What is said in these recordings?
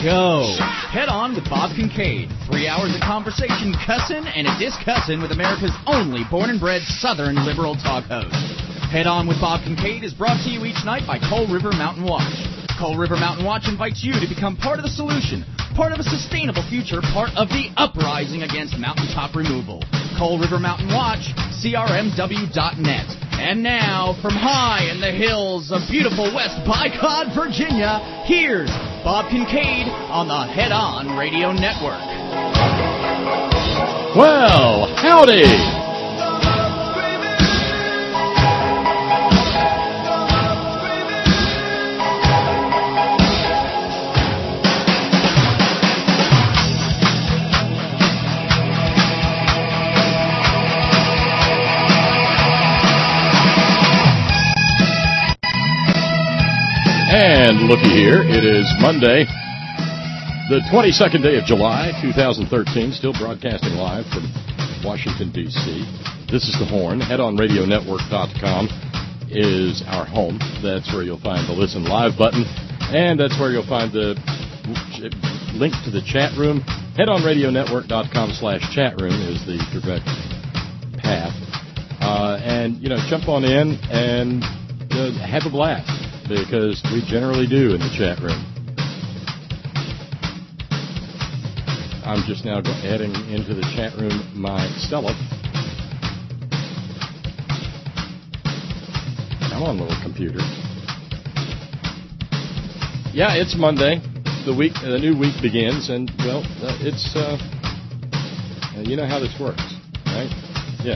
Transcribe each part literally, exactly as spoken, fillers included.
go. Head On with Bob Kincaid. Three hours of conversation, cussing, and a discussin' with America's only born and bred Southern liberal talk host. Head On with Bob Kincaid is brought to you each night by Coal River Mountain Watch. Coal River Mountain Watch invites you to become part of the solution, part of a sustainable future, part of the uprising against mountaintop removal. Coal River Mountain Watch, C R M W dot net. And now, from high in the hills of beautiful West Bicod, Virginia, here's Bob Kincaid on the Head On Radio Network. Well, howdy! And looky here, it is Monday, the twenty-second day of July, two thousand thirteen, still broadcasting live from Washington, D C This is The Horn. Head On Radio Network dot com is our home. That's where you'll find the Listen Live button, and that's where you'll find the link to the chat room. Head On Radio Network dot com slash chat room is the direct path. Uh, and, you know, jump on in and uh, have a blast, because we generally do in the chat room. I'm just now heading into the chat room myself. Come on, little computer. Yeah, it's Monday. The week, the new week begins, and, well, uh, it's, uh, you know how this works, right? Yeah.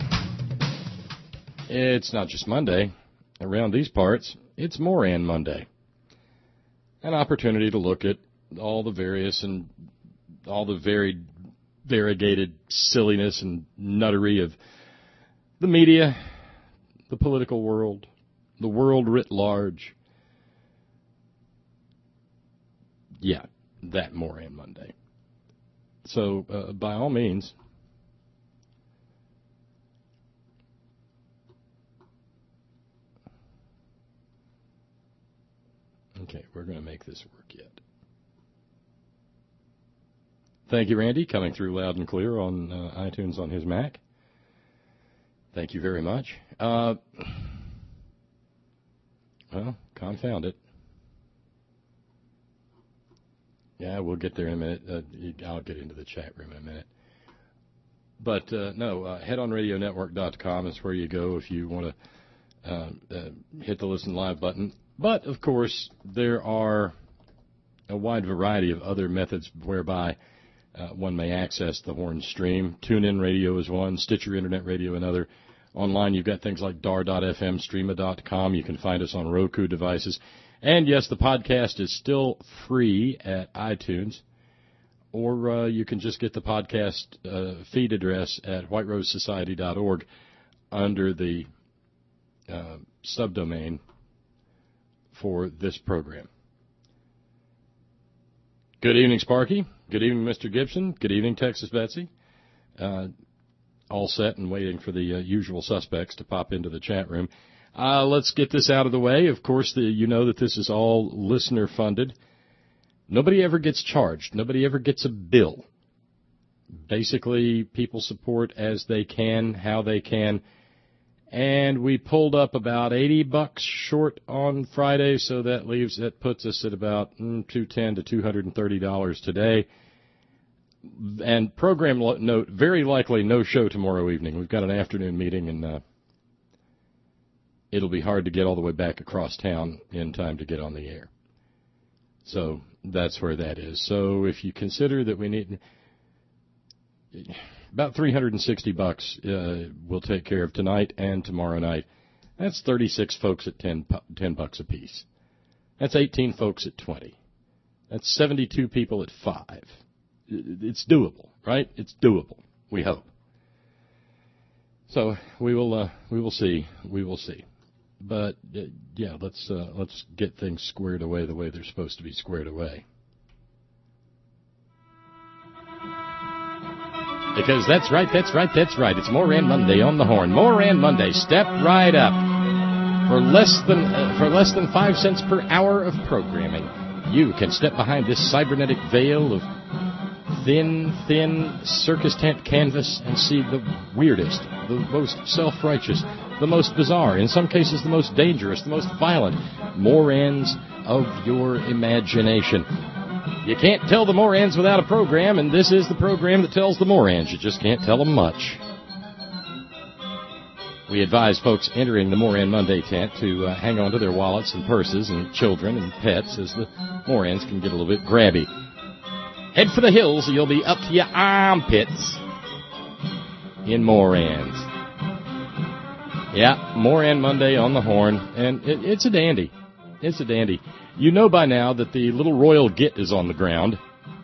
It's not just Monday. Around these parts, it's Moran Monday. An opportunity to look at all the various and all the varied, variegated silliness and nuttery of the media, the political world, the world writ large. Yeah, that Moran Monday. So, uh, by all means, okay, we're going to make this work yet. Thank you, Randy, coming through loud and clear on uh, iTunes on his Mac. Thank you very much. Uh, well, confound it. Yeah, we'll get there in a minute. Uh, I'll get into the chat room in a minute. But, uh, no, uh, Head On Radio Network dot com is where you go if you want to uh, uh, hit the Listen Live button. But, of course, there are a wide variety of other methods whereby uh, one may access the Horn stream. TuneIn Radio is one, Stitcher Internet Radio another. Online, you've got things like dar dot f m, streama dot com. You can find us on Roku devices. And, yes, the podcast is still free at iTunes. Or uh, you can just get the podcast uh, feed address at white rose society dot org under the uh, subdomain for this program. Good evening, Sparky. Good evening, Mister Gibson. Good evening, Texas Betsy. Uh, all set and waiting for the uh, usual suspects to pop into the chat room. Uh, let's get this out of the way. Of course, the, you know that this is all listener-funded. Nobody ever gets charged. Nobody ever gets a bill. Basically, people support as they can, how they can. And we pulled up about eighty bucks short on Friday, so that leaves that puts us at about mm, two hundred ten to two hundred thirty dollars today. And program note, very likely no show tomorrow evening. We've got an afternoon meeting, and uh, it'll be hard to get all the way back across town in time to get on the air. So that's where that is. So if you consider that we need about three hundred sixty bucks, uh, we'll take care of tonight and tomorrow night. That's thirty-six folks at ten, ten bucks a piece. That's eighteen folks at twenty. That's seventy-two people at five. It's doable, right? It's doable. We hope. So we will. Uh, we will see. We will see. But uh, yeah, let's uh, let's get things squared away the way they're supposed to be squared away. Because that's right, that's right, that's right. It's Moran Monday on the Horn. Moran Monday. Step right up. For less than uh, for less than five cents per hour of programming, you can step behind this cybernetic veil of thin, thin circus tent canvas and see the weirdest, the most self-righteous, the most bizarre, in some cases the most dangerous, the most violent Morans of your imagination. You can't tell the Morans without a program, and this is the program that tells the Morans. You just can't tell them much. We advise folks entering the Moran Monday tent to uh, hang on to their wallets and purses and children and pets, as the Morans can get a little bit grabby. Head for the hills, or you'll be up to your armpits in Morans. Yeah, Moran Monday on the horn, and it, it's a dandy. It's a dandy. You know by now that the little royal git is on the ground.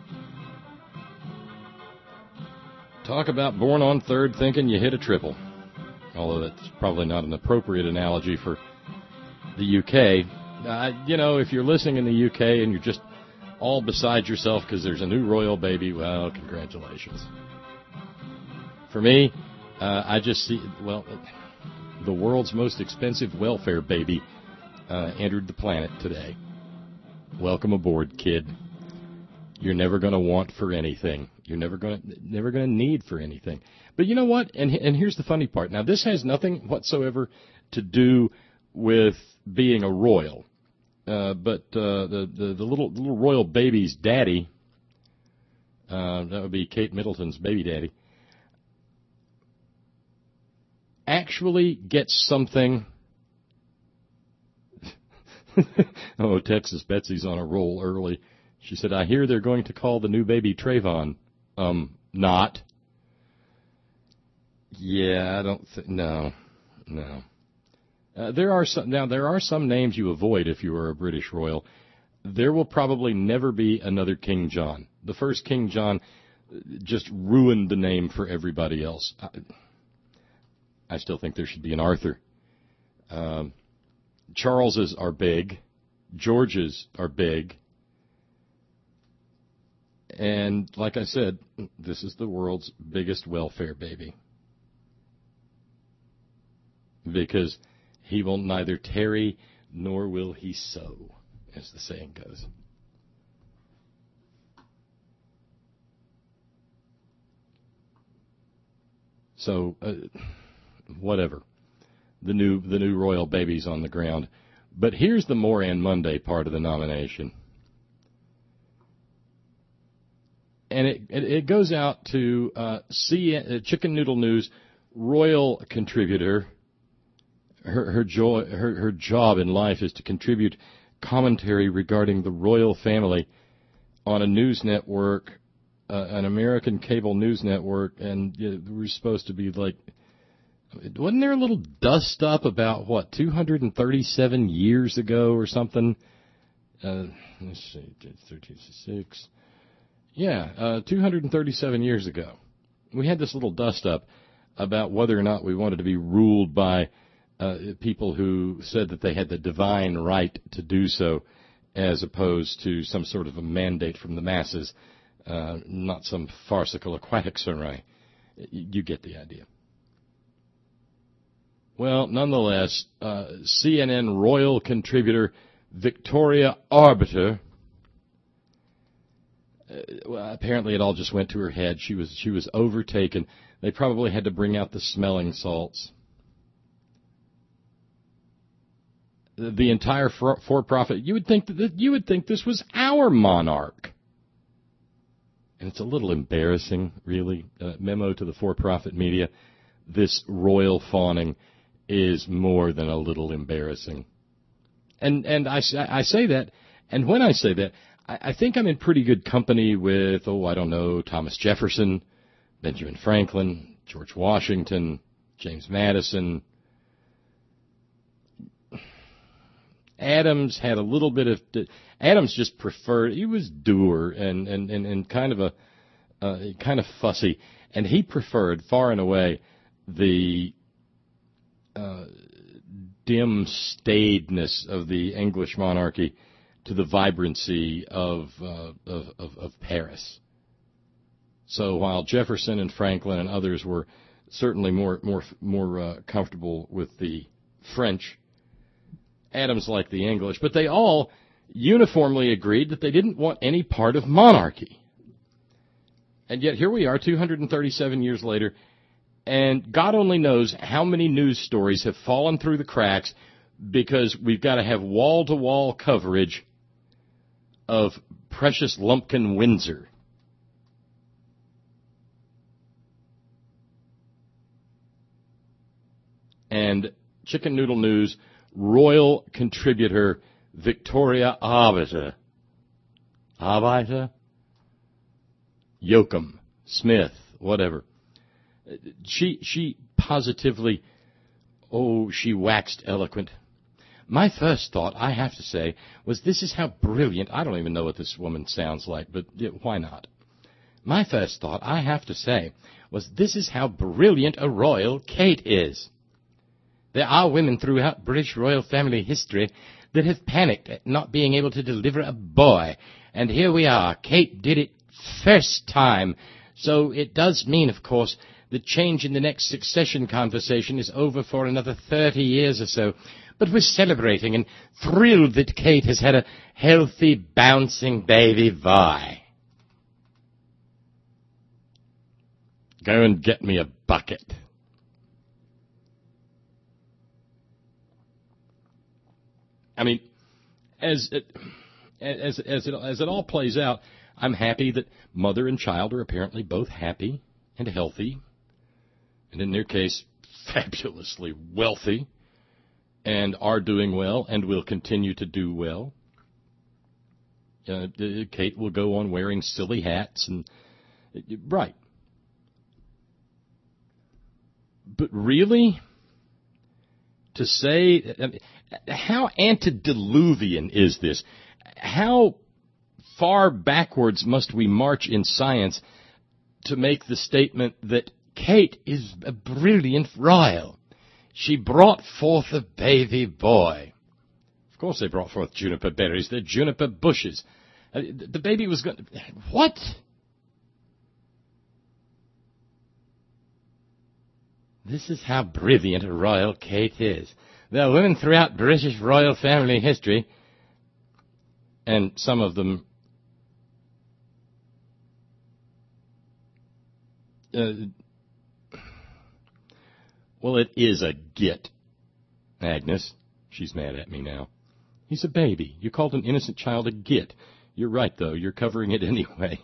Talk about born on third thinking you hit a triple. Although that's probably not an appropriate analogy for the U K. Uh, you know, if you're listening in the U K and you're just all beside yourself because there's a new royal baby, well, congratulations. For me, uh, I just see, well, the world's most expensive welfare baby uh, entered the planet today. Welcome aboard, kid. You're never going to want for anything. You're never going to never going to need for anything. But you know what? And and here's the funny part. Now, this has nothing whatsoever to do with being a royal. Uh, but uh, the, the the little little royal baby's daddy, uh, that would be Kate Middleton's baby daddy, actually gets something. Oh, Texas Betsy's on a roll early. She said, I hear they're going to call the new baby Trayvon. Um, not. Yeah, I don't think, no, no. Uh, there are some, now there are some names you avoid if you are a British royal. There will probably never be another King John. The first King John just ruined the name for everybody else. I, I still think there should be an Arthur. Um, Charleses are big. Georges are big. And like I said, this is the world's biggest welfare baby. Because he will neither tarry nor will he sow, as the saying goes. So, uh, whatever. The new the new royal baby's on the ground. But here's the Moran Monday part of the nomination. And it it, it goes out to uh, C N, uh, Chicken Noodle News royal contributor. Her her, joy, her her job in life is to contribute commentary regarding the royal family on a news network, uh, an American cable news network, and you know, we're supposed to be like, wasn't there a little dust up about what two hundred thirty-seven years ago or something? Uh, let's see, thirteen six. Yeah, uh, two hundred thirty-seven years ago, we had this little dust up about whether or not we wanted to be ruled by Uh, people who said that they had the divine right to do so, as opposed to some sort of a mandate from the masses, uh, not some farcical aquatic samurai. You get the idea. Well, nonetheless, uh, C N N royal contributor Victoria Arbiter, uh, well, apparently it all just went to her head. She was she was overtaken. They probably had to bring out the smelling salts. The entire for-profit, you would think that you would think this was our monarch, and it's a little embarrassing, really. Uh, memo to the for-profit media: this royal fawning is more than a little embarrassing. And and I, I say that, and when I say that, I, I think I'm in pretty good company with oh I don't know Thomas Jefferson, Benjamin Franklin, George Washington, James Madison. Adams had a little bit of, Adams just preferred, he was dour and, and, and, and kind of a, uh, kind of fussy, and he preferred far and away the, uh, dim staidness of the English monarchy to the vibrancy of, uh, of, of, of Paris. So while Jefferson and Franklin and others were certainly more, more, more, uh, comfortable with the French, Adams liked the English, but they all, uniformly agreed that they didn't want any part of monarchy. And yet here we are two hundred thirty-seven years later, and God only knows how many news stories have fallen through the cracks because we've got to have wall-to-wall coverage of precious Lumpkin Windsor. And Chicken Noodle News royal contributor Victoria Arbiter. Arbiter? Yoakum, Smith, whatever. She she positively, oh, she waxed eloquent. My first thought, I have to say, was this is how brilliant, I don't even know what this woman sounds like, but yeah, why not? My first thought, I have to say, was this is how brilliant a royal Kate is. There are women throughout British royal family history that have panicked at not being able to deliver a boy. And here we are. Kate did it first time. So it does mean, of course, the change in the next succession conversation is over for another thirty years or so. But we're celebrating and thrilled that Kate has had a healthy, bouncing baby boy. Go and get me a bucket. I mean, as it, as as it as it all plays out, I'm happy that mother and child are apparently both happy and healthy, and in their case, fabulously wealthy, and are doing well and will continue to do well. Uh, Kate will go on wearing silly hats and right, but really, to say. I mean, how antediluvian is this? How far backwards must we march in science to make the statement that Kate is a brilliant royal? She brought forth a baby boy. Of course they brought forth juniper berries. They're juniper bushes. Uh, the baby was going to... What? This is how brilliant a royal Kate is. There are women throughout British royal family history, and some of them uh, well, it is a git, Agnes. She's mad at me now. He's a baby. You called an innocent child a git. You're right, though. You're covering it anyway.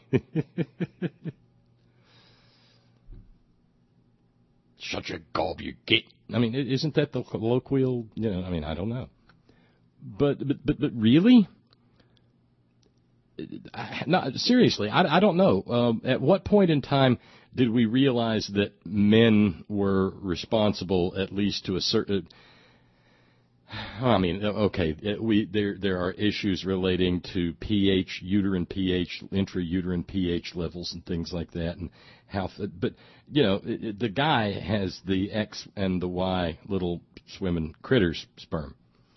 Such a gob, you git. I mean, isn't that the colloquial, you know, I mean, I don't know. But, but, but, but really? No, seriously, I, I don't know. Um, at what point in time did we realize that men were responsible, at least to a certain, I mean, okay, we, there, there are issues relating to pH, uterine pH, intrauterine pH levels and things like that, and how, but, you know, the guy has the X and the Y little swimming critters sperm.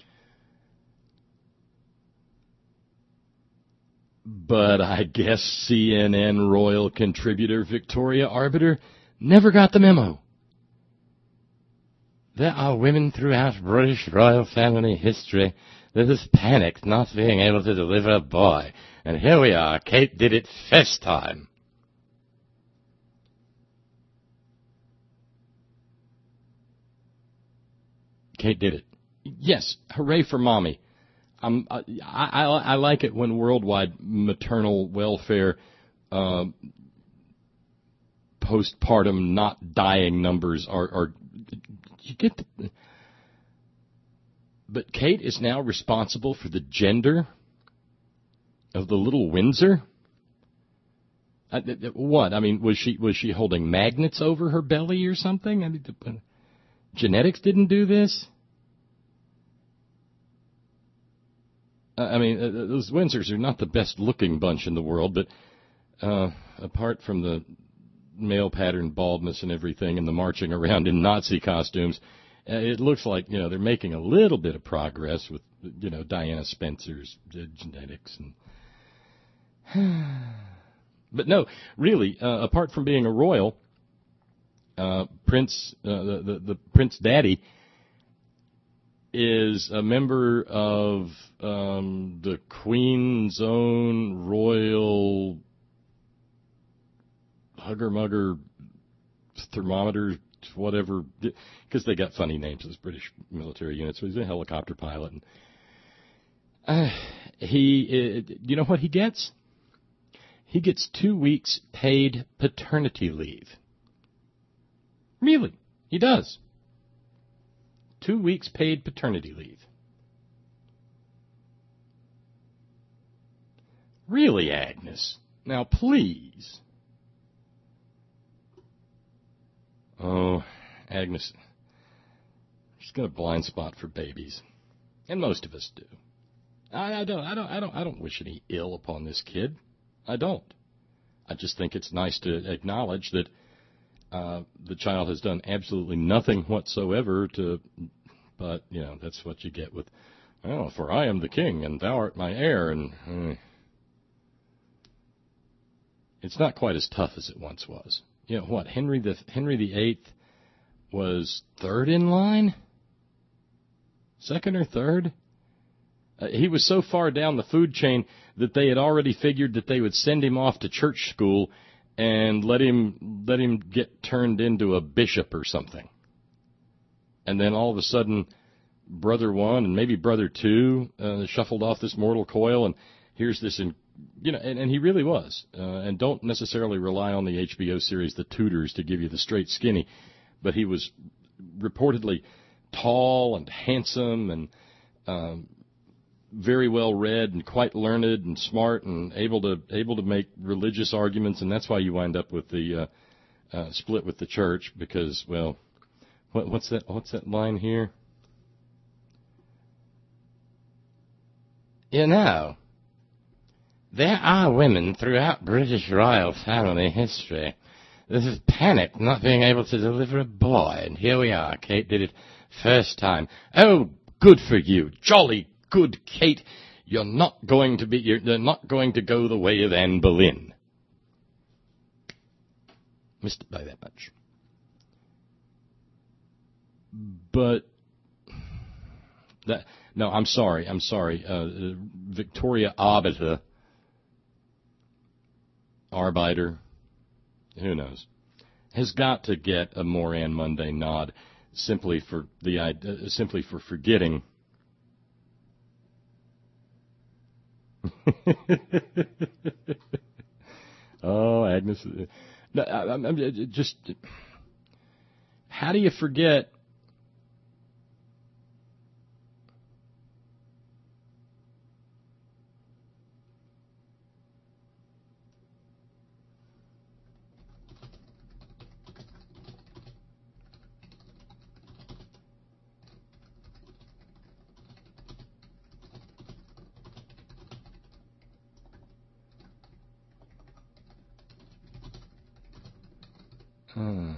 But I guess C N N royal contributor Victoria Arbiter never got the memo. There are women throughout British royal family history that have panicked not being able to deliver a boy. And here we are. Kate did it first time. Kate did it. Yes, hooray for mommy. Um, I, I, I like it when worldwide maternal welfare uh, postpartum not dying numbers are, are you get the, but Kate is now responsible for the gender of the little Windsor. Uh, what? I mean, was she was she holding magnets over her belly or something? I mean, the, genetics didn't do this. I mean, uh, those Windsors are not the best-looking bunch in the world, but uh, apart from the male pattern baldness and everything and the marching around in Nazi costumes, uh, it looks like, you know, they're making a little bit of progress with, you know, Diana Spencer's uh, genetics. And but no, really, uh, apart from being a royal, uh, Prince, uh, the, the, the Prince Daddy, is a member of um, the Queen's Own Royal Hugger Mugger Thermometer, whatever, because they got funny names as British military units. So he's a helicopter pilot. And, uh, he, uh, you know what he gets? He gets two weeks paid paternity leave. Really, he does. Two weeks paid paternity leave. Really, Agnes? Now, please. Oh, Agnes, she's got a blind spot for babies, and most of us do. I, I don't, I don't, I don't, I don't wish any ill upon this kid. I don't. I just think it's nice to acknowledge that uh, the child has done absolutely nothing whatsoever to. But you know, that's what you get with, oh, for I am the king and thou art my heir, and uh, it's not quite as tough as it once was. You know what? Henry the Henry the Eighth was third in line, second or third. Uh, he was so far down the food chain that they had already figured that they would send him off to church school and let him let him get turned into a bishop or something. And then all of a sudden, brother one and maybe brother two uh, shuffled off this mortal coil, and here's this in. You know, and, and he really was. Uh, and don't necessarily rely on the H B O series The Tudors to give you the straight skinny, but he was reportedly tall and handsome and um, very well read and quite learned and smart and able to able to make religious arguments, and that's why you wind up with the uh, uh, split with the church because, well, what, what's that? What's that line here? You know. There are women throughout British royal family history that have panicked not being able to deliver a boy, and here we are. Kate did it first time. Oh, good for you. Jolly good, Kate. You're not going to be, you're not going to go the way of Anne Boleyn. Missed it by that much. But, that, no, I'm sorry, I'm sorry. Uh, Victoria Arbiter, Arbiter, who knows, has got to get a Moran Monday nod simply for the uh, simply for forgetting. Oh, Agnes, no, I, I'm just. How do you forget? Hmm.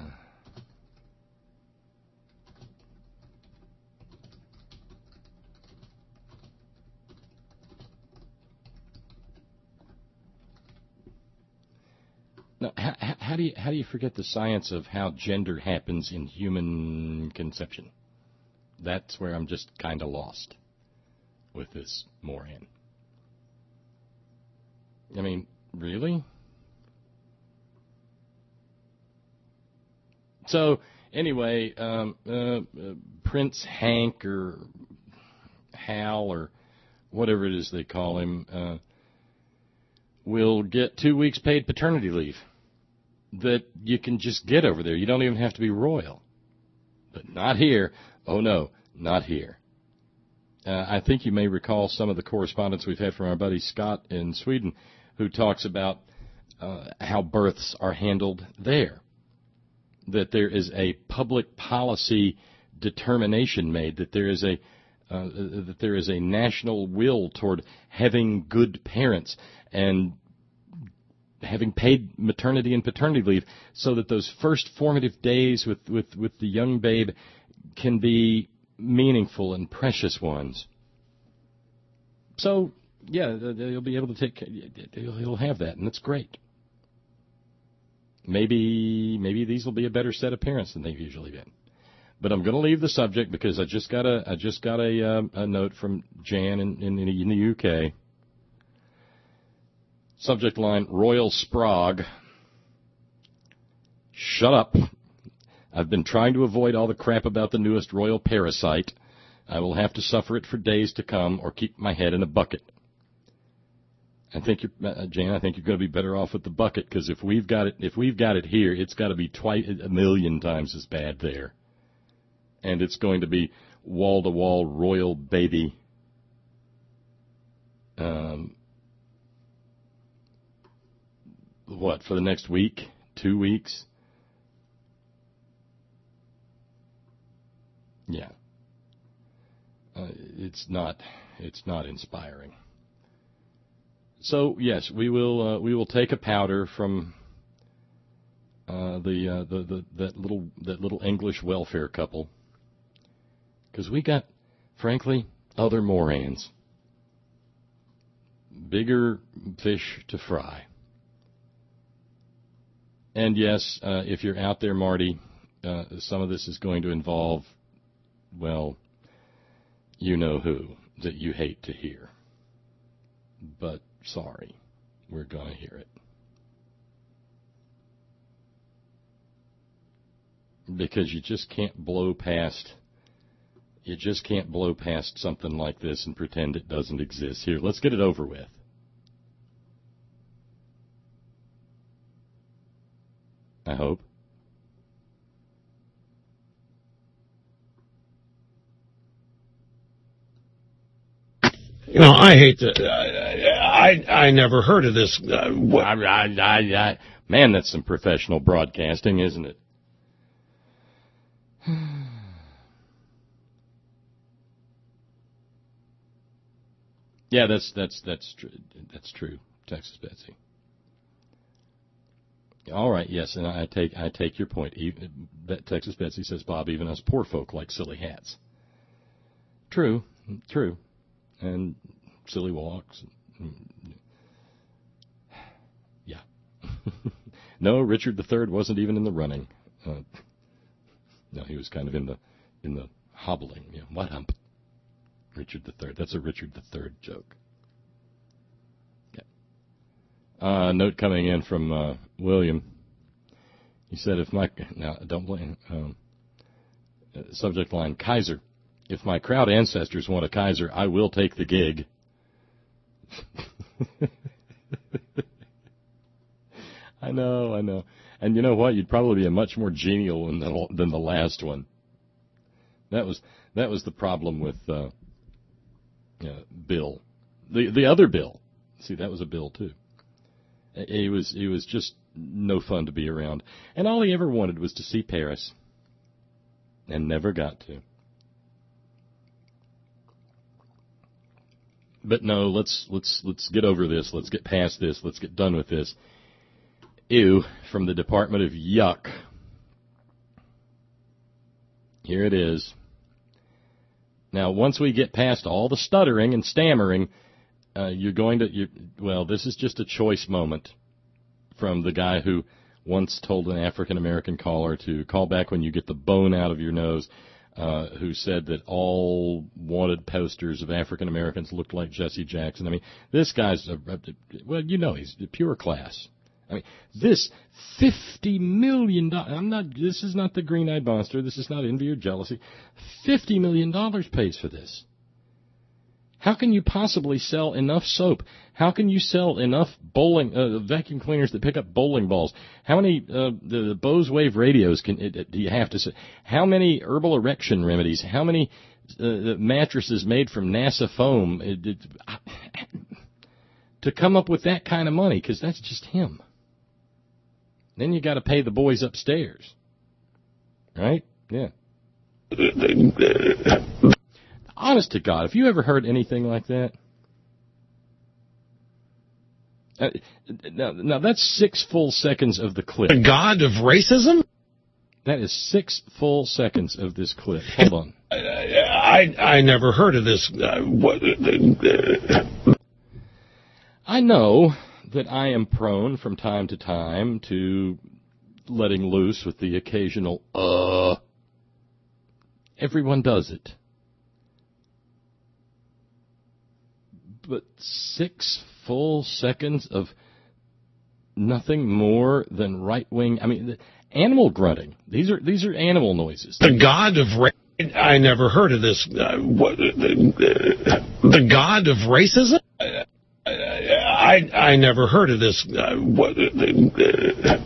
Now, how, how do you how do you forget the science of how gender happens in human conception? That's where I'm just kind of lost with this Moran. I mean, really? So, anyway, um, uh, uh, Prince Hank or Hal or whatever it is they call him uh, will get two weeks paid paternity leave that you can just get over there. You don't even have to be royal. But not here. Oh, no, not here. Uh, I think you may recall some of the correspondence we've had from our buddy Scott in Sweden who talks about uh, how births are handled there. That there is a public policy determination made, that there is a uh, that there is a national will toward having good parents and having paid maternity and paternity leave, so that those first formative days with, with, with the young babe can be meaningful and precious ones. So, yeah, they'll be able to take. He'll have that, and that's great. Maybe maybe these will be a better set of parents than they've usually been. But I'm going to leave the subject because I just got a I just got a uh, a note from Jan in, in, in the U K. Subject line: Royal Sprague. Shut up. I've been trying to avoid all the crap about the newest royal parasite. I will have to suffer it for days to come, or keep my head in a bucket. I think you're, uh, Jan. I think you're going to be better off with the bucket, because if we've got it, if we've got it here, it's got to be twice a million times as bad there. And it's going to be wall-to-wall royal baby. Um, what, for the next week? Two weeks? Yeah. Uh, it's not, it's not inspiring. So, yes, we will, uh, we will take a powder from, uh, the, uh, the, the, that little, that little English welfare couple. Because we got, frankly, other Morans. Bigger fish to fry. And yes, uh, if you're out there, Marty, uh, some of this is going to involve, well, you know who, that you hate to hear. But, sorry, we're going to hear it. Because you just can't blow past... You just can't blow past something like this and pretend it doesn't exist. Here, let's get it over with. I hope. You know, I hate to. Uh, I I never heard of this. Uh, what? I, I, I, I, man, that's some professional broadcasting, isn't it? Yeah, that's that's that's true. That's true, Texas Betsy. All right, yes, and I take I take your point. Even, Texas Betsy says, Bob, even us poor folk like silly hats. True, true, and silly walks. Yeah. No, Richard the Third wasn't even in the running. Uh, no, he was kind of in the in the hobbling. Yeah, what hump? Richard the Third. That's a Richard the Third joke. Yeah. Uh, note coming in from uh, William. He said, "If my now don't blame um, subject line Kaiser. If my crowd ancestors want a Kaiser, I will take the gig." I know, I know, and you know what? You'd probably be a much more genial than the, than the last one. That was that was the problem with. Uh, Uh, Bill, the the other Bill. See, that was a Bill too. He was he was just no fun to be around, and all he ever wanted was to see Paris, and never got to. But no, let's let's let's get over this. Let's get past this. Let's get done with this. Ew, from the Department of Yuck. Here it is. Now, once we get past all the stuttering and stammering, uh, you're going to, you, well, this is just a choice moment from the guy who once told an African-American caller to call back when you get the bone out of your nose, uh, who said that all wanted posters of African-Americans looked like Jesse Jackson. I mean, this guy's, a, a, well, you know, he's a pure class. I mean, this fifty million dollars, I'm not, this is not the green-eyed monster, this is not envy or jealousy, fifty million dollars pays for this. How can you possibly sell enough soap? How can you sell enough bowling, uh, vacuum cleaners that pick up bowling balls? How many, uh, the, the Bose Wave radios can, it, it, do you have to say? How many herbal erection remedies? How many, uh, mattresses made from NASA foam? It, it, I, to come up with that kind of money, because that's just him. Then you got to pay the boys upstairs, right? Yeah. Honest to God, have you ever heard anything like that? Uh, now, now that's six full seconds of the clip. The god of racism? That is six full seconds of this clip. Hold on. I I, I never heard of this. Uh, what, uh, I know that I am prone from time to time to letting loose with the occasional uh. Everyone does it. But six full seconds of nothing more than right-wing, I mean, animal grunting. These are these are animal noises. The god of race. I never heard of this. Uh, what, the, the god of racism? I I never heard of this. Uh, what, the,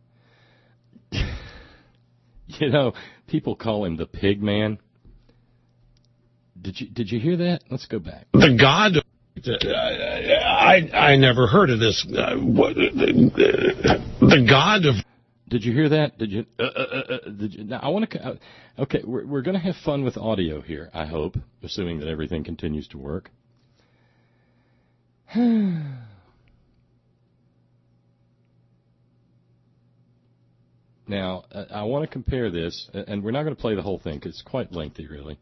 you know, people call him the pig man. Did you did you hear that? Let's go back. The god of I I never heard of this. Uh, what, the, the god of. Did you hear that? Did you? Uh, uh, uh, did you? Now I want to. Uh, okay, we're we're going to have fun with audio here. I hope, assuming that everything continues to work. Now uh, I want to compare this, and we're not going to play the whole thing because it's quite lengthy, really.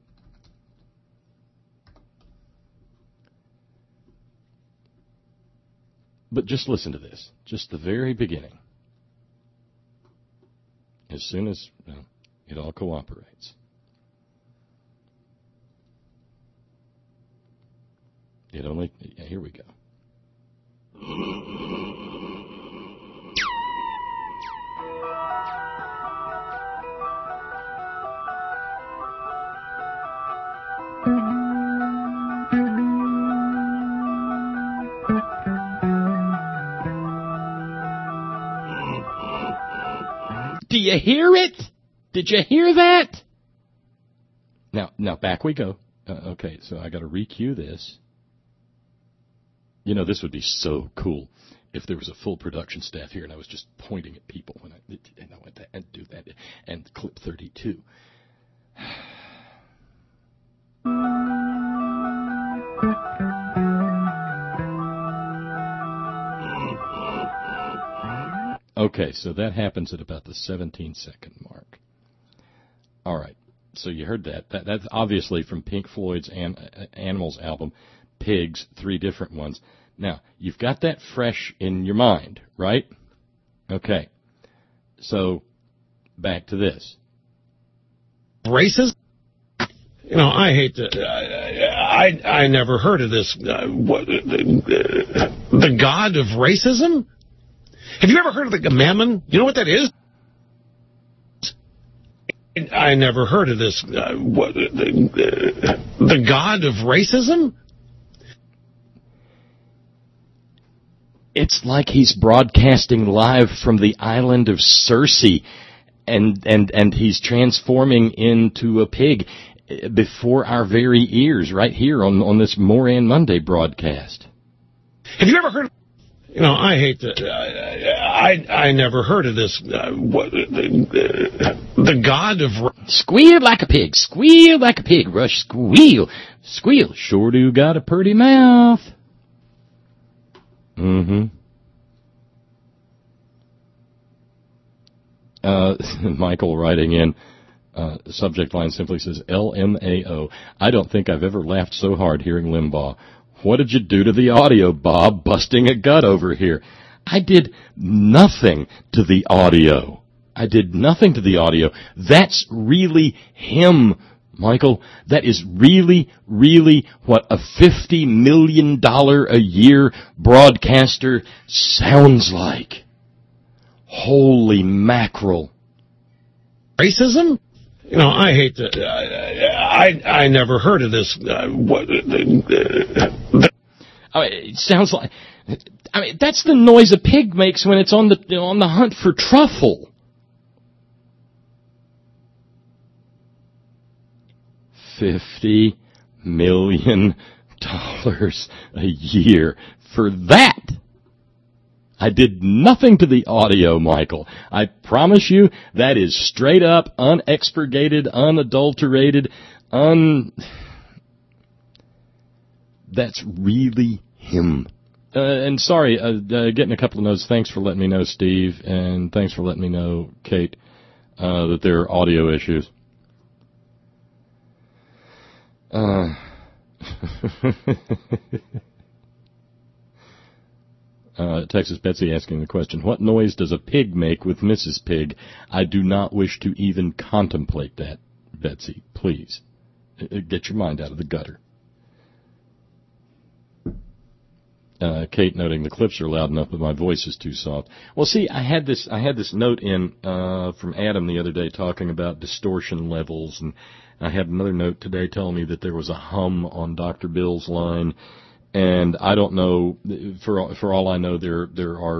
But just listen to this, just the very beginning. As soon as you know, it all cooperates. It only, yeah, here we go. Do you hear it? Did you hear that? Now, now back we go. Uh, okay, so I got to re-cue this. You know, this would be so cool if there was a full production staff here and I was just pointing at people when I and I went to and do that and clip thirty-two. Okay, so that happens at about the seventeen second mark. All right, so you heard that. that that's obviously from Pink Floyd's An- Animals album, Pigs, three different ones. Now, you've got that fresh in your mind, right? Okay, so back to this. Racist? You know, I hate to. I I, I never heard of this. Uh, what, the, the god of racism? Have you ever heard of the Mammon? You know what that is? I never heard of this. Uh, what, the, the god of racism? It's like he's broadcasting live from the island of Circe, and and and he's transforming into a pig before our very ears, right here on on this Moran Monday broadcast. Have you ever heard of? You know, I hate to. I I never heard of this. Uh, what, the, the god of. Squeal like a pig, squeal like a pig, Rush, squeal, squeal. Sure do got a pretty mouth. Mm-hmm. Uh, Michael writing in, uh, subject line simply says, L M A O. I don't think I've ever laughed so hard hearing Limbaugh. What did you do to the audio, Bob? Busting a gut over here. I did nothing to the audio. I did nothing to the audio. That's really him, Michael. That is really, really what a fifty million dollars a year broadcaster sounds like. Holy mackerel. Racism? You know, I hate to. I I never heard of this. Uh, what, the, the, I mean, it sounds like. I mean, that's the noise a pig makes when it's on the on the hunt for truffle. Fifty million dollars a year for that. I did nothing to the audio, Michael. I promise you that is straight up, unexpurgated, unadulterated, un... That's really him. Uh, and sorry, uh, uh, getting a couple of notes. Thanks for letting me know, Steve, and thanks for letting me know, Kate, uh, that there are audio issues. Uh... Uh, Texas Betsy asking the question, what noise does a pig make with Missus Pig? I do not wish to even contemplate that. Betsy, please. Get your mind out of the gutter. Uh, Kate noting the clips are loud enough, but my voice is too soft. Well, see, I had this I had this note in uh, from Adam the other day talking about distortion levels, and I had another note today telling me that there was a hum on Doctor Bill's line, and I don't know. For for all I know, there there are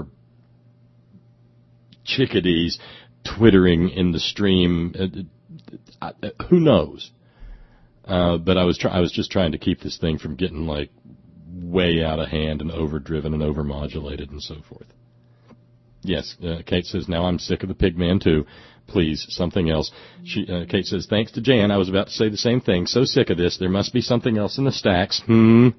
chickadees twittering in the stream. Uh, uh, who knows? Uh, but I was try- I was just trying to keep this thing from getting like way out of hand and overdriven and overmodulated and so forth. Yes, uh, Kate says, now I'm sick of the Pigman too. Please, something else. She, uh, Kate says, thanks to Jan, I was about to say the same thing. So sick of this. There must be something else in the stacks. Hmm.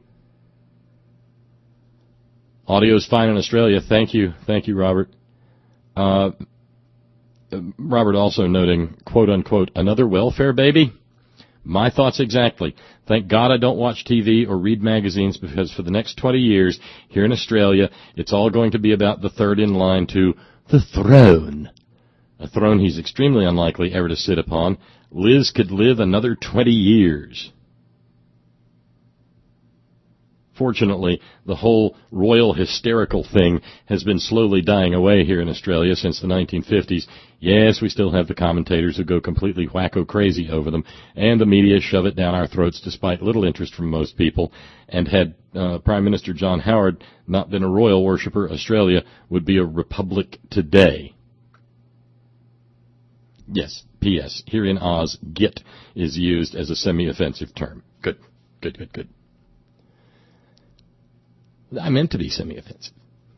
Audio's fine in Australia. Thank you. Thank you, Robert. Uh, Robert also noting, quote unquote, another welfare baby? My thoughts exactly. Thank God I don't watch T V or read magazines, because for the next twenty years here in Australia, it's all going to be about the third in line to the throne. A throne he's extremely unlikely ever to sit upon. Liz could live another twenty years. Fortunately, the whole royal hysterical thing has been slowly dying away here in Australia since the nineteen fifties. Yes, we still have the commentators who go completely wacko crazy over them, and the media shove it down our throats despite little interest from most people. And had uh, Prime Minister John Howard not been a royal worshipper, Australia would be a republic today. Yes, P S Here in Oz, git is used as a semi-offensive term. Good, good, good, good. I meant to be semi-offensive.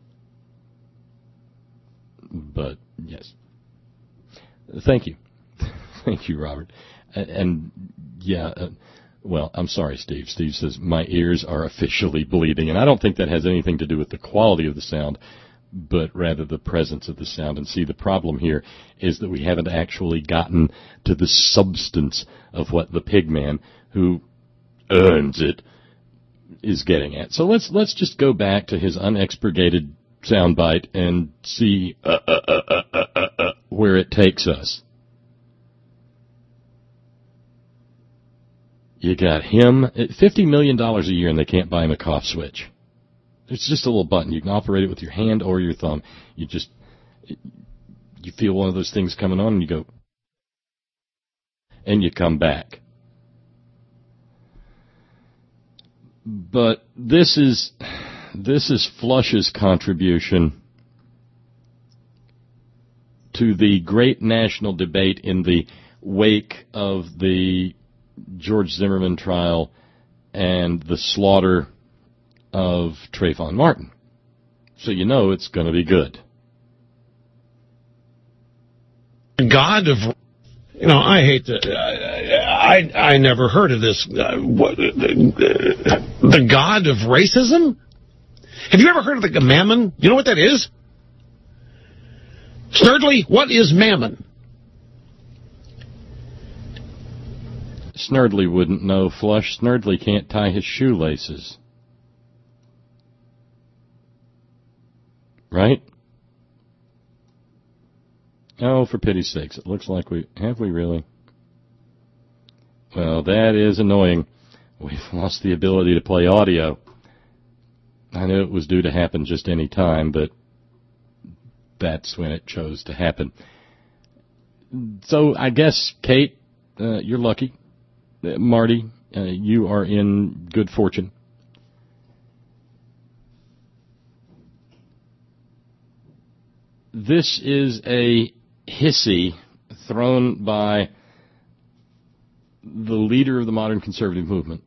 But, yes. Thank you. Thank you, Robert. And, and yeah, uh, well, I'm sorry, Steve. Steve says, my ears are officially bleeding. And I don't think that has anything to do with the quality of the sound, but rather the presence of the sound. And see, the problem here is that we haven't actually gotten to the substance of what the Pigman, who earns it, is getting at. So let's let's just go back to his unexpurgated soundbite and see uh, uh, uh, uh, uh, uh, uh, where it takes us. You got him at fifty million dollars a year, and they can't buy him a cough switch. It's just a little button. You can operate it with your hand or your thumb. You just you feel one of those things coming on, and you go, and you come back. But this is this is Flush's contribution to the great national debate in the wake of the George Zimmerman trial and the slaughter of Trayvon Martin. So you know it's going to be good. God of... You know, I hate to... I, I, I never heard of this. Uh, what, uh, the God of racism? Have you ever heard of the Mammon? You know what that is? Snerdley, what is Mammon? Snerdley wouldn't know, Flush. Snerdley can't tie his shoelaces. Right? Oh, for pity's sakes, it looks like we... Have we really? Well, that is annoying. We've lost the ability to play audio. I knew it was due to happen just any time, but that's when it chose to happen. So I guess, Kate, uh, you're lucky. Uh, Marty, uh, you are in good fortune. This is a hissy thrown by the leader of the modern conservative movement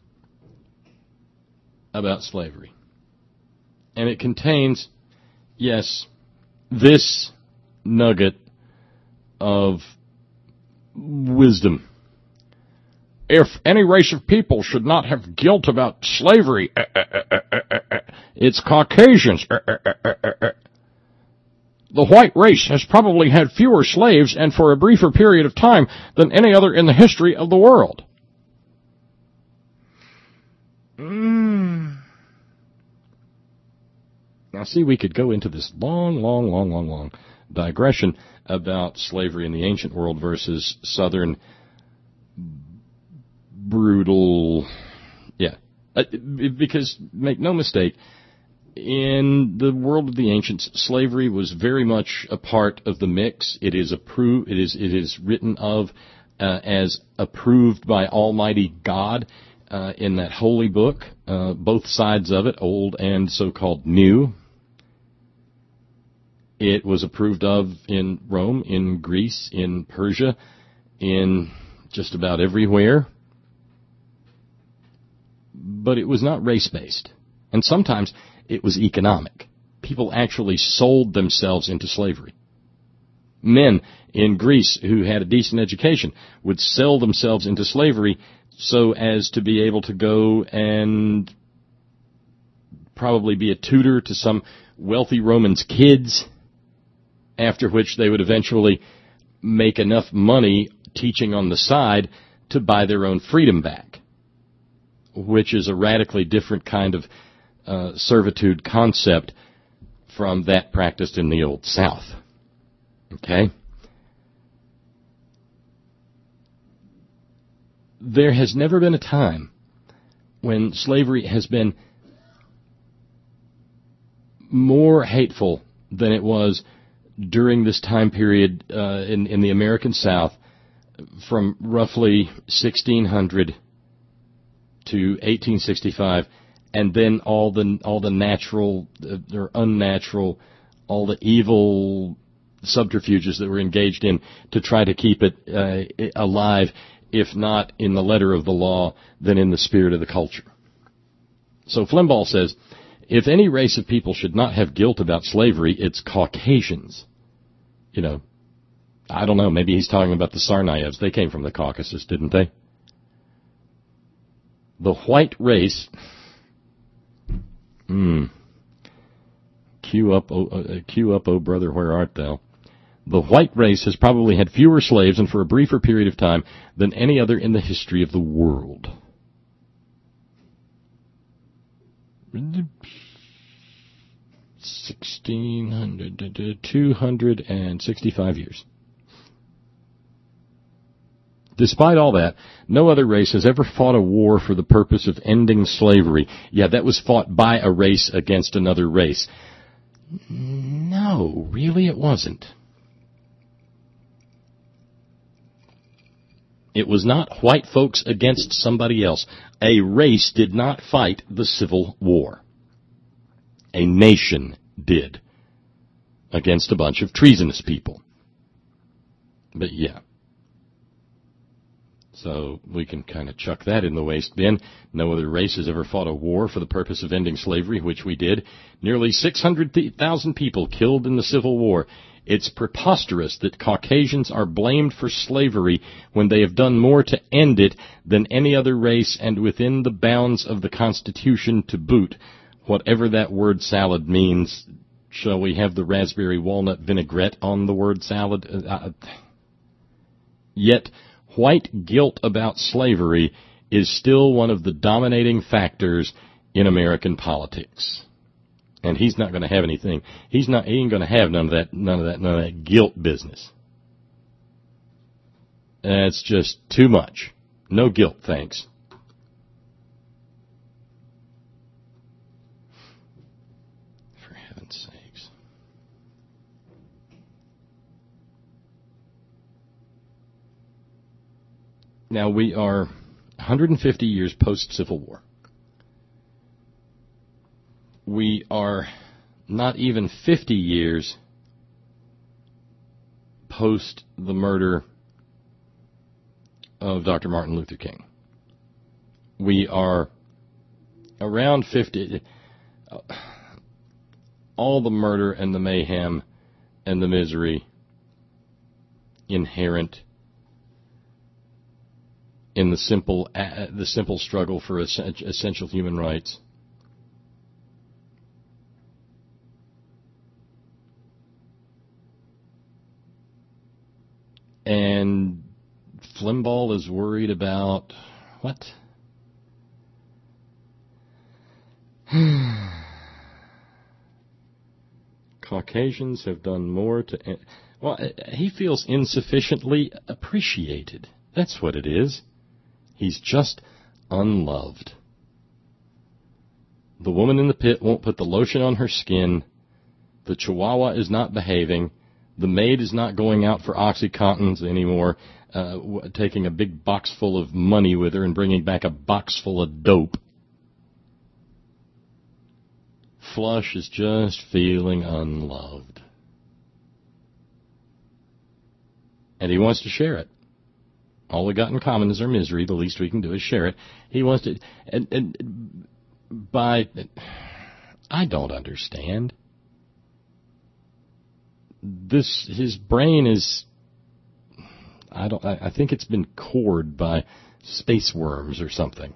about slavery. And it contains, yes, this nugget of wisdom. If any race of people should not have guilt about slavery, uh, uh, uh, uh, uh, uh, it's Caucasians. Uh, uh, uh, uh, uh. The white race has probably had fewer slaves and for a briefer period of time than any other in the history of the world. Mm. Now, see, we could go into this long, long, long, long, long digression about slavery in the ancient world versus southern brutal, yeah. Uh, because, make no mistake, in the world of the ancients, slavery was very much a part of the mix. It is approved, it is, it is written of uh, as approved by Almighty God uh, in that holy book, uh, both sides of it, old and so-called new. It was approved of in Rome, in Greece, in Persia, in just about everywhere. But it was not race-based. And sometimes it was economic. People actually sold themselves into slavery. Men in Greece who had a decent education would sell themselves into slavery so as to be able to go and probably be a tutor to some wealthy Roman's kids, after which they would eventually make enough money teaching on the side to buy their own freedom back, which is a radically different kind of uh, servitude concept from that practiced in the Old South. Okay? There has never been a time when slavery has been more hateful than it was during this time period uh, in, in the American South, from roughly sixteen hundred to eighteen sixty-five, and then all the all the natural uh, or unnatural, all the evil subterfuges that were engaged in to try to keep it uh, alive, if not in the letter of the law, then in the spirit of the culture. So Flimbaugh says, if any race of people should not have guilt about slavery, it's Caucasians. You know, I don't know, maybe he's talking about the Tsarnaevs. They came from the Caucasus, didn't they? The white race, hmm, cue up, oh, uh, cue up, oh brother, where art thou? The white race has probably had fewer slaves and for a briefer period of time than any other in the history of the world. sixteen hundred, two hundred sixty-five years. Despite all that, no other race has ever fought a war for the purpose of ending slavery. Yeah, that was fought by a race against another race. No, really it wasn't. It was not white folks against somebody else. A race did not fight the Civil War. A nation did, against a bunch of treasonous people. But yeah. So we can kind of chuck that in the waste bin. No other race has ever fought a war for the purpose of ending slavery, which we did. Nearly six hundred thousand people killed in the Civil War. It's preposterous that Caucasians are blamed for slavery when they have done more to end it than any other race, and within the bounds of the Constitution to boot. Whatever that word salad means, shall we have the raspberry walnut vinaigrette on the word salad? Uh, yet, white guilt about slavery is still one of the dominating factors in American politics. And he's not going to have anything. He's not. He ain't going to have none of that. None of that. None of that guilt business. That's just too much. No guilt, thanks. For heaven's sakes. Now we are one hundred fifty years post-Civil War. We are not even fifty years post the murder of Doctor Martin Luther King. We are around fifty. Uh, all the murder and the mayhem and the misery inherent in the simple uh, the simple struggle for essential human rights. And Flimbaugh is worried about what? Caucasians have done more to... Well, he feels insufficiently appreciated. That's what it is. He's just unloved. The woman in the pit won't put the lotion on her skin. The Chihuahua is not behaving. The maid is not going out for OxyContins anymore, uh, w- taking a big box full of money with her and bringing back a box full of dope. Flush is just feeling unloved. And he wants to share it. All we got in common is our misery. The least we can do is share it. He wants to... And, and by... I don't understand. This... His brain is... I don't... I, I think it's been cored by space worms or something.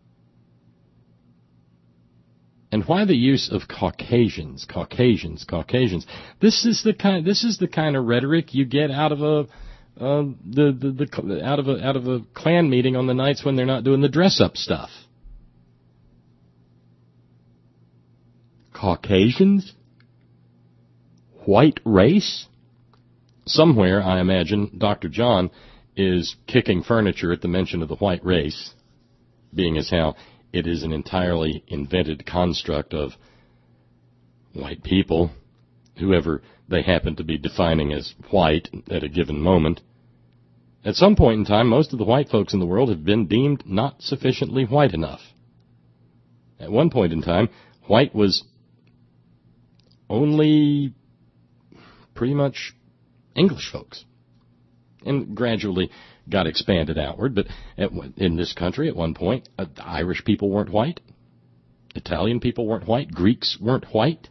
And why the use of Caucasians, Caucasians, Caucasians? This is the kind. This is the kind of rhetoric you get out of a uh, the, the the out of a out of a Klan meeting on the nights when they're not doing the dress up stuff. Caucasians, white race. Somewhere, I imagine, Doctor John is kicking furniture at the mention of the white race, being as how it is an entirely invented construct of white people, whoever they happen to be defining as white at a given moment. At some point in time, most of the white folks in the world have been deemed not sufficiently white enough. At one point in time, white was only pretty much English folks, and gradually got expanded outward, but at, in this country at one point, uh, Irish people weren't white, Italian people weren't white, Greeks weren't white,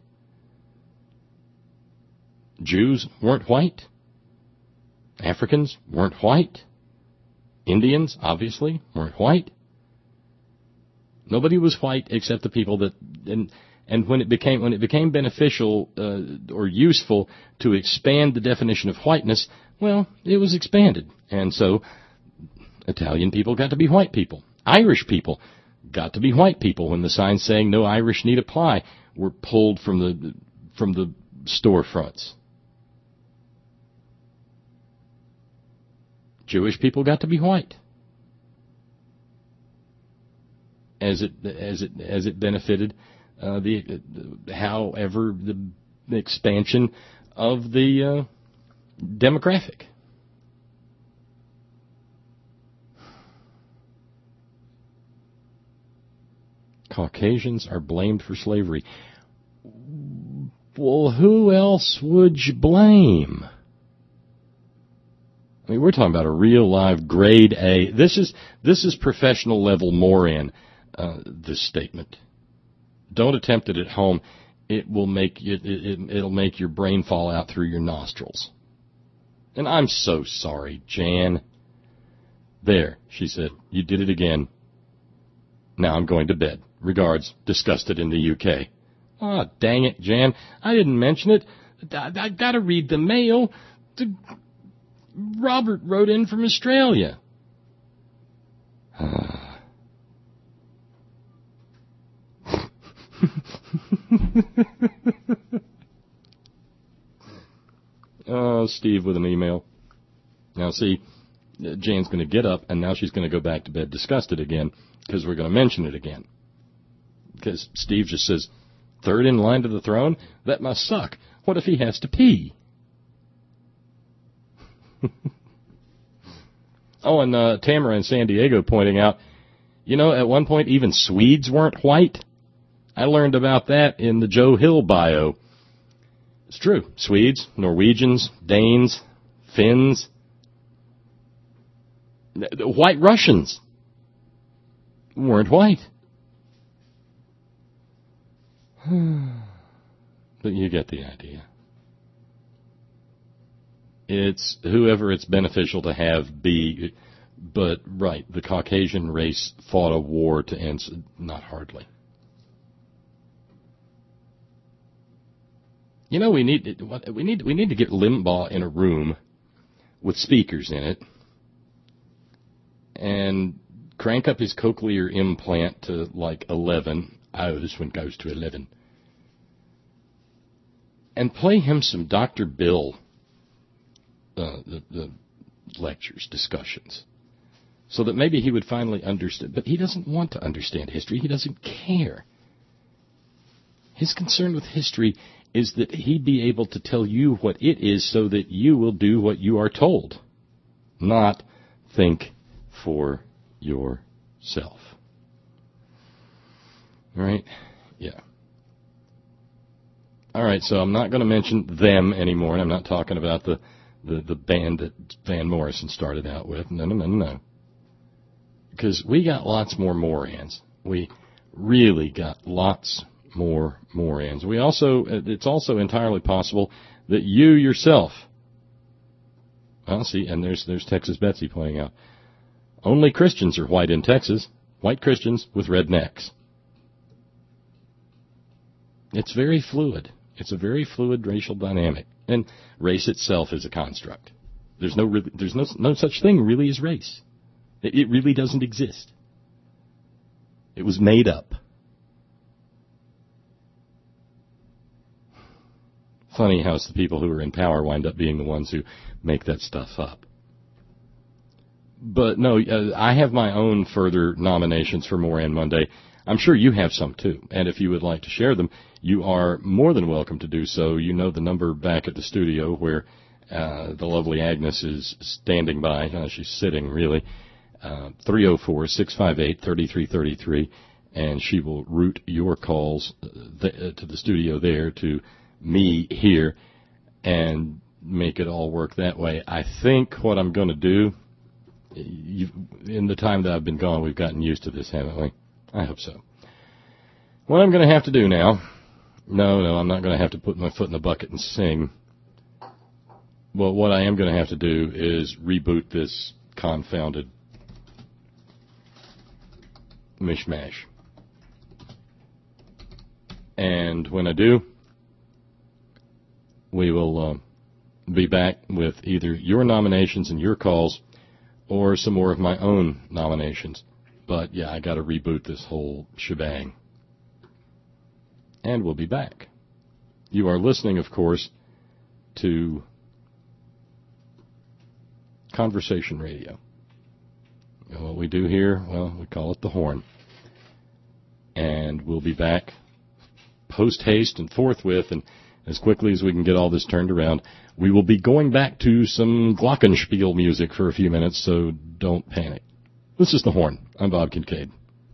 Jews weren't white, Africans weren't white, Indians, obviously, weren't white. Nobody was white except the people that... And, and when it became when it became beneficial uh, or useful to expand the definition of whiteness, well, it was expanded. And so Italian people got to be white people. Irish people got to be white people when the signs saying no Irish need apply were pulled from the from the storefronts. Jewish people got to be white. As it as it as it benefited uh, the uh, however the expansion of the uh, demographic. Caucasians are blamed for slavery. Well, who else would you blame? I mean, we're talking about a real live grade A. This is this is professional level Moran. Uh, this statement. Don't attempt it at home. It will make you, it, it, it'll make your brain fall out through your nostrils. And I'm so sorry, Jan. There, she said. You did it again. Now I'm going to bed. Regards, disgusted in the U K. Ah, oh, dang it, Jan. I didn't mention it. I, I gotta read the mail. The, Robert wrote in from Australia. Oh, Steve with an email. Now, see, Jan's going to get up, and now she's going to go back to bed disgusted again, because we're going to mention it again. Because Steve just says, third in line to the throne? That must suck. What if he has to pee? Oh, and uh, Tamara in San Diego pointing out, you know, at one point even Swedes weren't white. I learned about that in the Joe Hill bio. It's true. Swedes, Norwegians, Danes, Finns, White Russians weren't white. But you get the idea. It's whoever it's beneficial to have be, but right, the Caucasian race fought a war to end, not hardly. You know, we need we need we need to get Limbaugh in a room with speakers in it and crank up his cochlear implant to like eleven. Oh, this one goes to eleven. And play him some Doctor Bill uh, the, the lectures, discussions. so that maybe he would finally understand. But he doesn't want to understand history. He doesn't care. His concern with history is that he be able to tell you what it is so that you will do what you are told, not think for yourself. All right? Yeah. All right, so I'm not going to mention them anymore, and I'm not talking about the, the, the band that Van Morrison started out with. No, no, no, no. Because we got lots more Morans. We really got lots more Morans. We also, it's also entirely possible that you yourself, well, see, and there's there's Texas Betsy pointing out, only Christians are white in Texas, white Christians with red necks. It's very fluid. It's a very fluid racial dynamic, and race itself is a construct. There's no there's no no such thing really as race. It, it really doesn't exist. It was made up. Funny how it's the people who are in power wind up being the ones who make that stuff up. But no, uh, I have my own further nominations for Moran Monday. I'm sure you have some too, and if you would like to share them, you are more than welcome to do so. You know the number back at the studio where uh, the lovely Agnes is standing by. Uh, she's sitting, really. Uh, three oh four, six five eight, three three three three, and she will route your calls th- uh, to the studio there to me here and make it all work that way. I think what I'm going to do, you've, in the time that I've been gone, we've gotten used to this, haven't we? I hope so. What I'm going to have to do now, no, no, I'm not going to have to put my foot in the bucket and sing. Well, what I am going to have to do is reboot this confounded mishmash. And when I do, we will uh, be back with either your nominations and your calls or some more of my own nominations. But, yeah, I got to reboot this whole shebang. And we'll be back. You are listening, of course, to Conversation Radio. And what we do here, well, we call it the Horn. And we'll be back post-haste and forthwith, and as quickly as we can get all this turned around. We will be going back to some glockenspiel music for a few minutes, so don't panic. This is the Horn. I'm Bob Kincaid.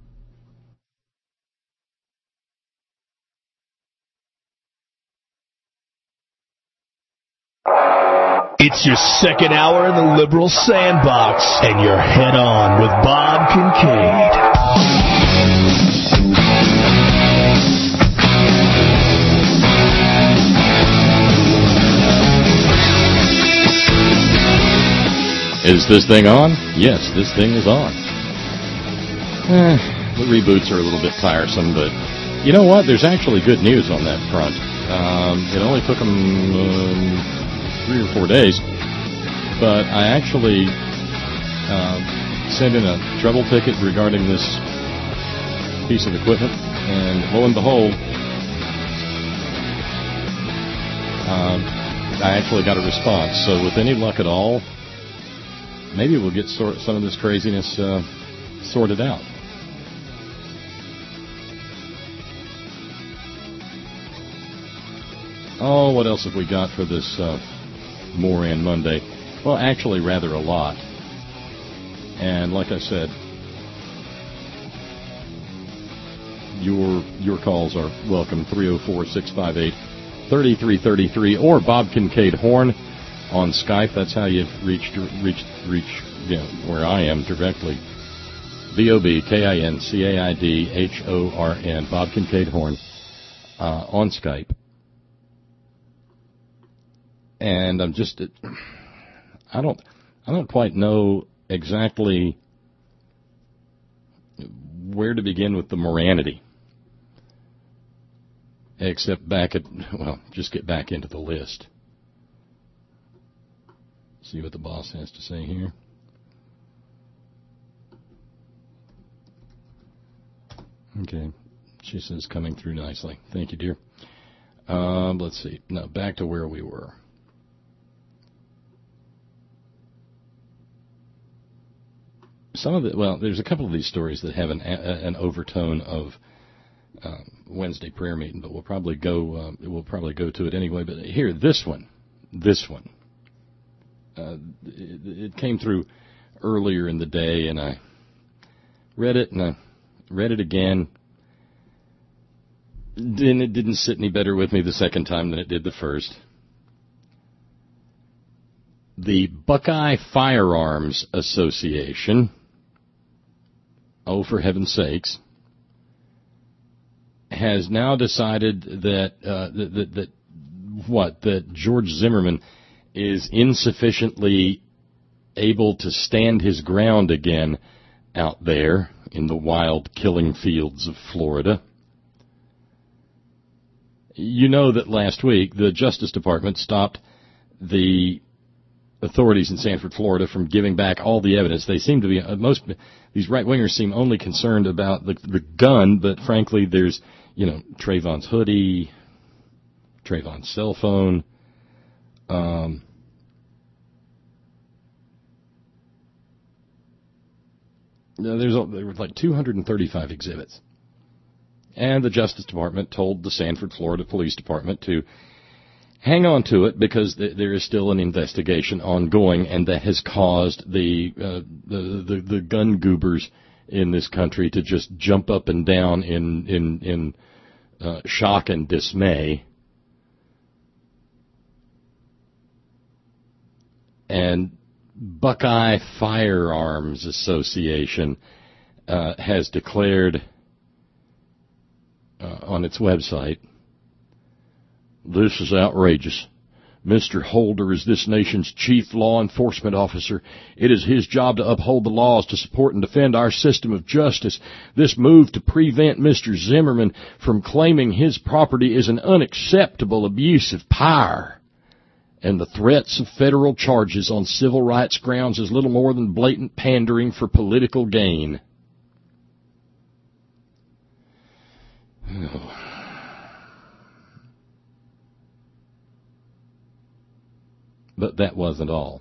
It's your second hour in the liberal sandbox, and you're head on with Bob Kincaid. Is this thing on? Yes, this thing is on. Eh, the reboots are a little bit tiresome, but you know what? There's actually good news on that front. Um, it only took them um, three or four days, but I actually uh, sent in a trouble ticket regarding this piece of equipment, and lo and behold, uh, I actually got a response. So with any luck at all, maybe we'll get sort some of this craziness uh, sorted out. Oh, what else have we got for this uh, Moran Monday? Well, actually, rather a lot. And like I said, your your calls are welcome. three oh four, six five eight, three three three three or Bob Kincaid Horn on Skype. That's how you reach reach reach you know, where I am directly. B O B K I N C A I D H O R N, Bob Kincaid Horn, uh, on Skype. And I'm just, I don't, I don't quite know exactly where to begin with the Moranity. Except back at, well, just get back into the list. See what the boss has to say here. Okay. She says coming through nicely. Thank you, dear. Uh, let's see. Now, back to where we were. some of the, well, there's a couple of these stories that have an, a, an overtone of uh, Wednesday prayer meeting, but we'll probably go, uh, we'll probably go to it anyway. But here, this one, this one, uh, it, it came through earlier in the day, and I read it, and I read it again. And it didn't sit any better with me the second time than it did the first. The Buckeye Firearms Association, oh, for heaven's sakes, has now decided that, uh, that, that, that, what, that George Zimmerman is insufficiently able to stand his ground again out there in the wild killing fields of Florida. You know that last week the Justice Department stopped the authorities in Sanford, Florida, from giving back all the evidence. They seem to be, uh, most, these right-wingers seem only concerned about the, the gun, but frankly there's, you know, Trayvon's hoodie, Trayvon's cell phone, um, there's, there were like two hundred thirty-five exhibits. And the Justice Department told the Sanford, Florida Police Department to hang on to it because th- there is still an investigation ongoing, and that has caused the, uh, the the the gun goobers in this country to just jump up and down in in in uh, shock and dismay. And Buckeye Firearms Association uh, has declared uh, on its website, "This is outrageous. Mister Holder is this nation's chief law enforcement officer. It is his job to uphold the laws, to support and defend our system of justice. This move to prevent Mister Zimmerman from claiming his property is an unacceptable abuse of power. And the threats of federal charges on civil rights grounds is little more than blatant pandering for political gain." Oh. But that wasn't all.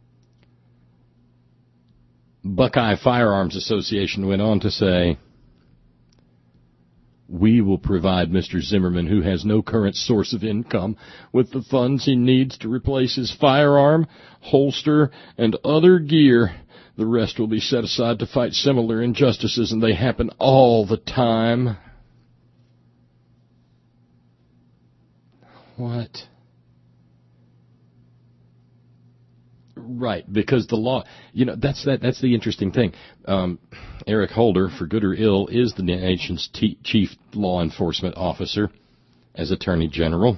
Buckeye Firearms Association went on to say, "We will provide Mister Zimmerman, who has no current source of income, with the funds he needs to replace his firearm, holster, and other gear. The rest will be set aside to fight similar injustices, and they happen all the time." What? Right, because the law, you know, that's that. That's the interesting thing. Um, Eric Holder, for good or ill, is the nation's t- chief law enforcement officer as Attorney General.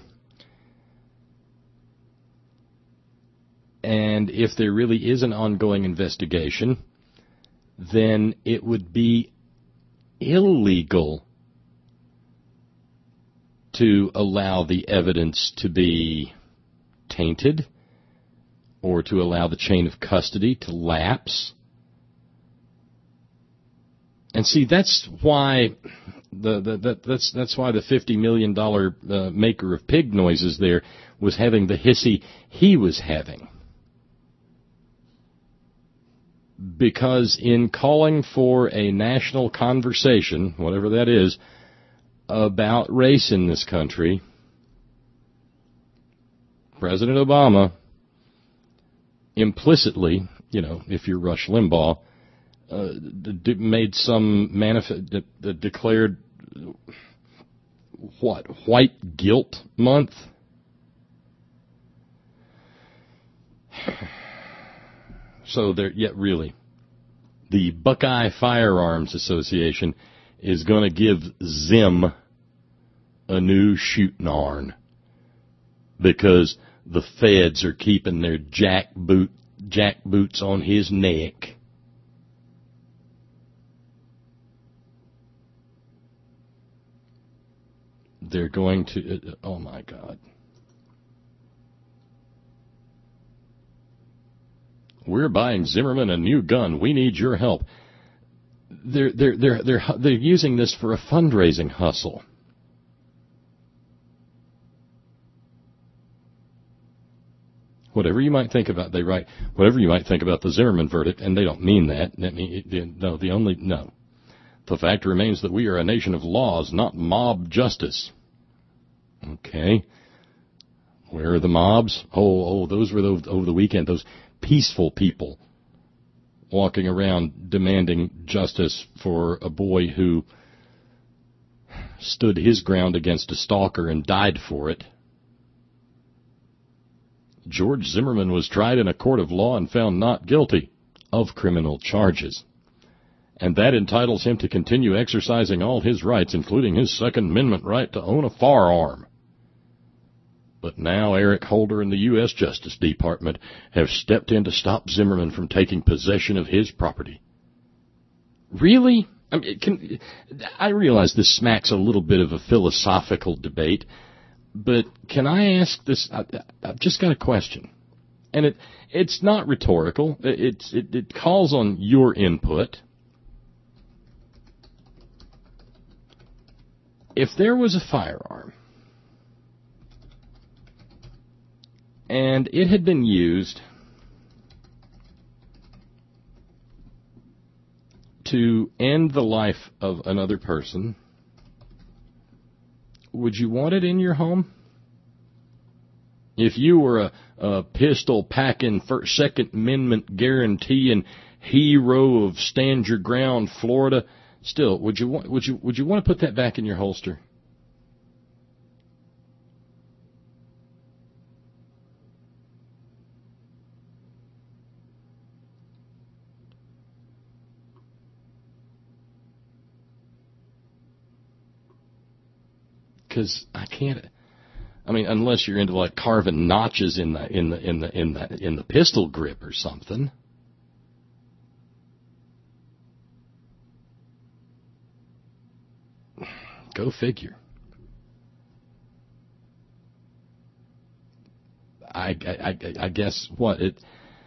And if there really is an ongoing investigation, then it would be illegal to allow the evidence to be tainted, or to allow the chain of custody to lapse. And see, that's why the, the that, that's that's why the fifty million dollar uh, maker of pig noises there was having the hissy he was having. Because in calling for a national conversation, whatever that is, about race in this country, President Obama implicitly, you know, if you're Rush Limbaugh, uh, d- made some manifest, d- d- declared, what, White Guilt Month? So there, yet really, the Buckeye Firearms Association is going to give Zim a new shooting arm because the feds are keeping their jack boot, jack boots on his neck. They're going to, oh my God. "We're buying Zimmerman a new gun. We need your help." They're, they're, they're, they're, they're using this for a fundraising hustle. whatever you might think about, they write, whatever you might think about the Zimmerman verdict, and they don't mean that. I mean, no, the only, no. The fact remains that we are a nation of laws, not mob justice. Okay. Where are the mobs? Oh, oh, those were those, over the weekend, those peaceful people walking around demanding justice for a boy who stood his ground against a stalker and died for it. George Zimmerman was tried in a court of law and found not guilty of criminal charges. And that entitles him to continue exercising all his rights, including his Second Amendment right to own a firearm. But now Eric Holder and the U S Justice Department have stepped in to stop Zimmerman from taking possession of his property. Really? I mean, can, I realize this smacks a little bit of a philosophical debate, but can I ask this? I, I've just got a question, and it it's not rhetorical. It, it, it calls on your input. If there was a firearm and it had been used to end the life of another person, would you want it in your home? If you were a, a pistol-packing, first, Second Amendment guaranteeing hero of Stand Your Ground, Florida, still, would you want, would you would you want to put that back in your holster? Because I can't. I mean, unless you're into like carving notches in the in the in the in the in the pistol grip or something. Go figure. I, I, I guess what it.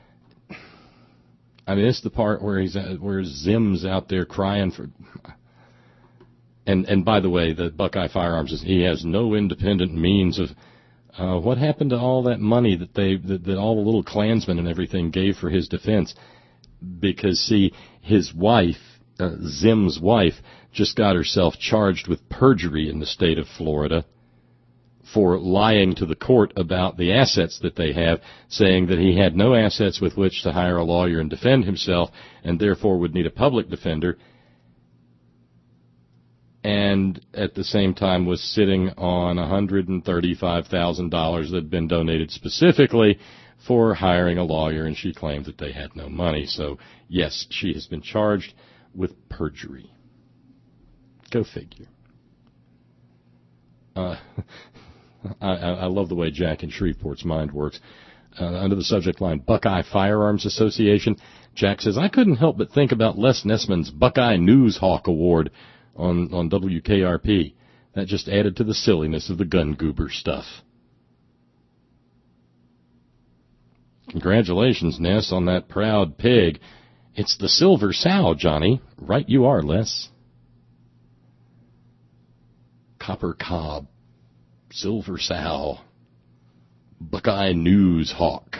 I mean, it's the part where he's where Zim's out there crying for. And and by the way, the Buckeye Firearms is he has no independent means of. Uh, what happened to all that money that they that, that all the little Klansmen and everything gave for his defense? Because see, his wife, uh, Zim's wife, just got herself charged with perjury in the state of Florida for lying to the court about the assets that they have, saying that he had no assets with which to hire a lawyer and defend himself, and therefore would need a public defender, and at the same time was sitting on one hundred thirty-five thousand dollars that had been donated specifically for hiring a lawyer, and she claimed that they had no money. So, yes, she has been charged with perjury. Go figure. Uh, I, I love the way Jack in Shreveport's mind works. Uh, under the subject line, Buckeye Firearms Association, Jack says, I couldn't help but think about Les Nessman's Buckeye News Hawk Award on, on W K R P. That just added to the silliness of the gun goober stuff. Congratulations, Ness, on that proud pig. It's the silver sow, Johnny. Right you are, Les. Copper cob, silver sow, Buckeye News Hawk.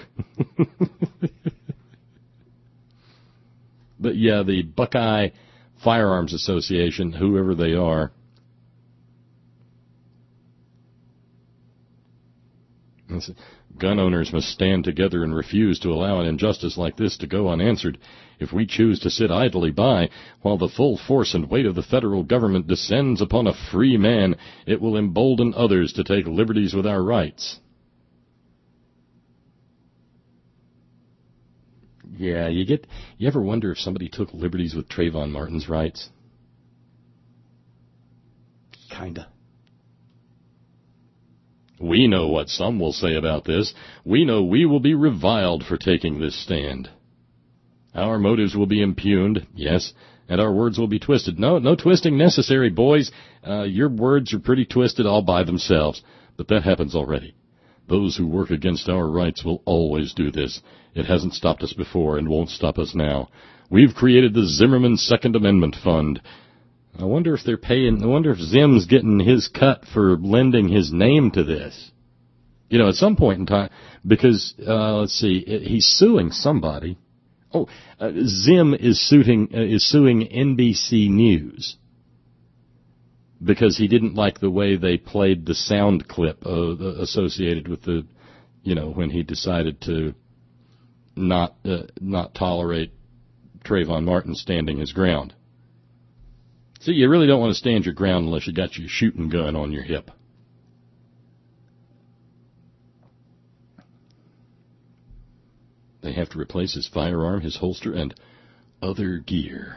But yeah, the Buckeye Firearms Association, whoever they are, gun owners must stand together and refuse to allow an injustice like this to go unanswered. If we choose to sit idly by while the full force and weight of the federal government descends upon a free man, it will embolden others to take liberties with our rights. Yeah, you get, you ever wonder if somebody took liberties with Trayvon Martin's rights? Kinda. We know what some will say about this. We know we will be reviled for taking this stand. Our motives will be impugned, yes, and our words will be twisted. No, no twisting necessary, boys. Uh, your words are pretty twisted all by themselves, but that happens already. Those who work against our rights will always do this. It hasn't stopped us before and won't stop us now. We've created the Zimmerman Second Amendment Fund. I wonder if they're paying, I wonder if Zim's getting his cut for lending his name to this. You know, at some point in time, because, uh, let's see, he's suing somebody. Oh, uh, Zim is suing, uh, is suing N B C News because he didn't like the way they played the sound clip uh, associated with the, you know, when he decided to not, uh, not tolerate Trayvon Martin standing his ground. See, you really don't want to stand your ground unless you got your shooting gun on your hip. They have to replace his firearm, his holster, and other gear.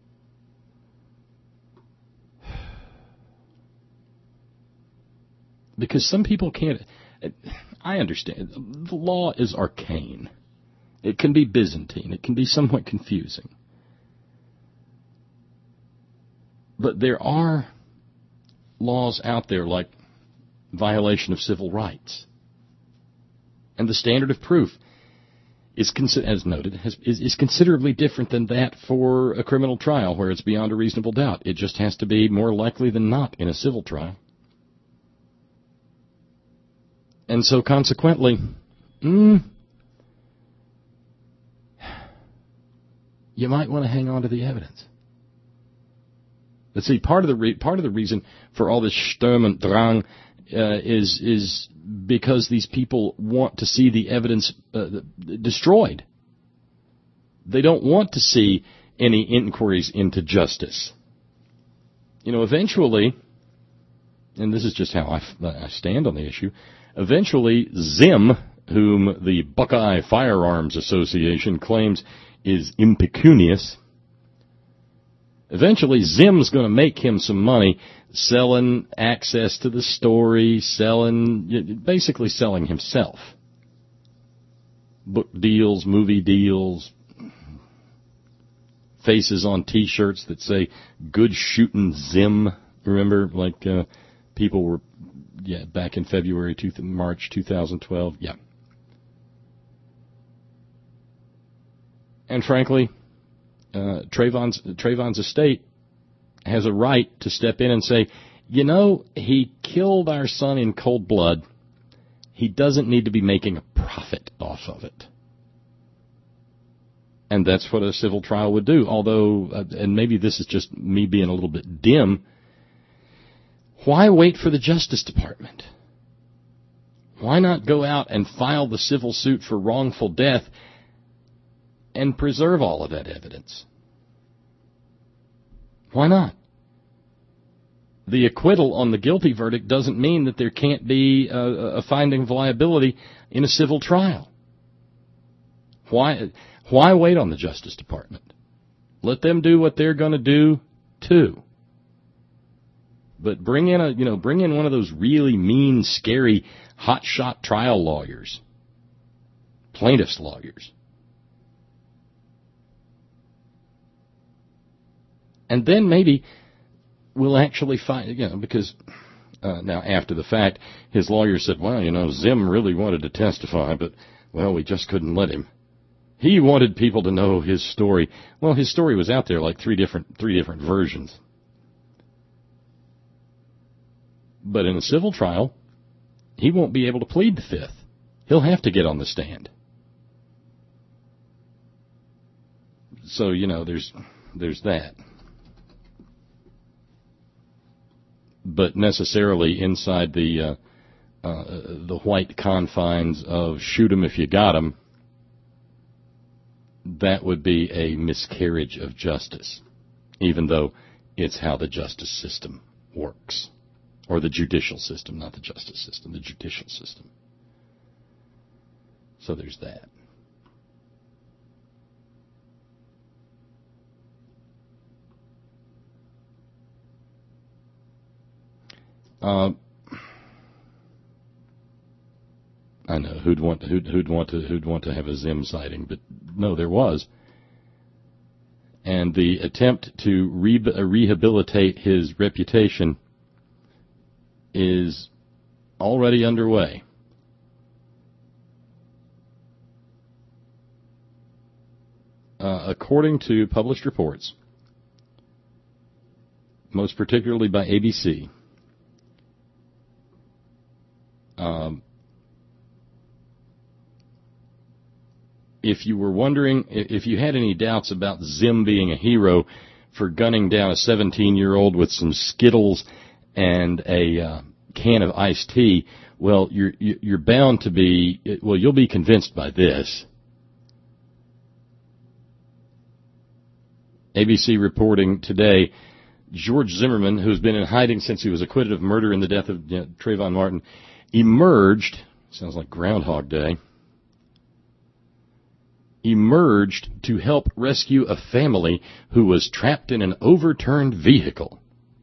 Because some people can't... I understand. The law is arcane. It can be Byzantine. It can be somewhat confusing. But there are laws out there like violation of civil rights. And the standard of proof is, as noted, has, is, is considerably different than that for a criminal trial where it's beyond a reasonable doubt. It just has to be more likely than not in a civil trial. And so consequently, mm, you might want to hang on to the evidence. But see, part of the re- part of the reason for all this Sturm und Drang uh, is is because these people want to see the evidence uh, destroyed. They don't want to see any inquiries into justice. You know, eventually, and this is just how I, I stand on the issue, eventually Zim, whom the Buckeye Firearms Association claims is impecunious, eventually Zim's going to make him some money selling access to the story, selling, basically selling himself. Book deals, movie deals, faces on T-shirts that say, good shooting Zim. Remember, like, uh, people were, yeah, back in February, two, March twenty twelve, yeah. And frankly, uh, Trayvon's, Trayvon's estate has a right to step in and say, you know, he killed our son in cold blood. He doesn't need to be making a profit off of it. And that's what a civil trial would do. Although, uh, and maybe this is just me being a little bit dim, why wait for the Justice Department? Why not go out and file the civil suit for wrongful death and preserve all of that evidence? Why not? The acquittal on the guilty verdict doesn't mean that there can't be a, a finding of liability in a civil trial. Why, why wait on the Justice Department? Let them do what they're going to do, too. But bring in a, you know, bring in one of those really mean, scary, hotshot trial lawyers, plaintiff's lawyers. And then maybe we'll actually find, you know, because uh, now after the fact, his lawyer said, well, you know, Zim really wanted to testify, but, well, we just couldn't let him. He wanted people to know his story. Well, his story was out there like three different, three different versions. But in a civil trial, he won't be able to plead the fifth. He'll have to get on the stand. So, you know, there's, there's that. But necessarily inside the uh, uh, the white confines of shoot 'em if you got 'em, that would be a miscarriage of justice, even though it's how the justice system works. Or the judicial system, not the justice system, the judicial system. So there's that. Uh, I know who'd want to, who'd, who'd want to who'd want to have a Zim sighting, but no, there was. And the attempt to re- rehabilitate his reputation is already underway. Uh, according to published reports, most particularly by A B C, um, if you were wondering, if you had any doubts about Zim being a hero for gunning down a seventeen-year-old with some Skittles and a uh, can of iced tea, well, you're you're bound to be, well, you'll be convinced by this. A B C reporting today, George Zimmerman, who's been in hiding since he was acquitted of murder in the death of you know, Trayvon Martin, emerged, sounds like Groundhog Day, emerged to help rescue a family who was trapped in an overturned vehicle.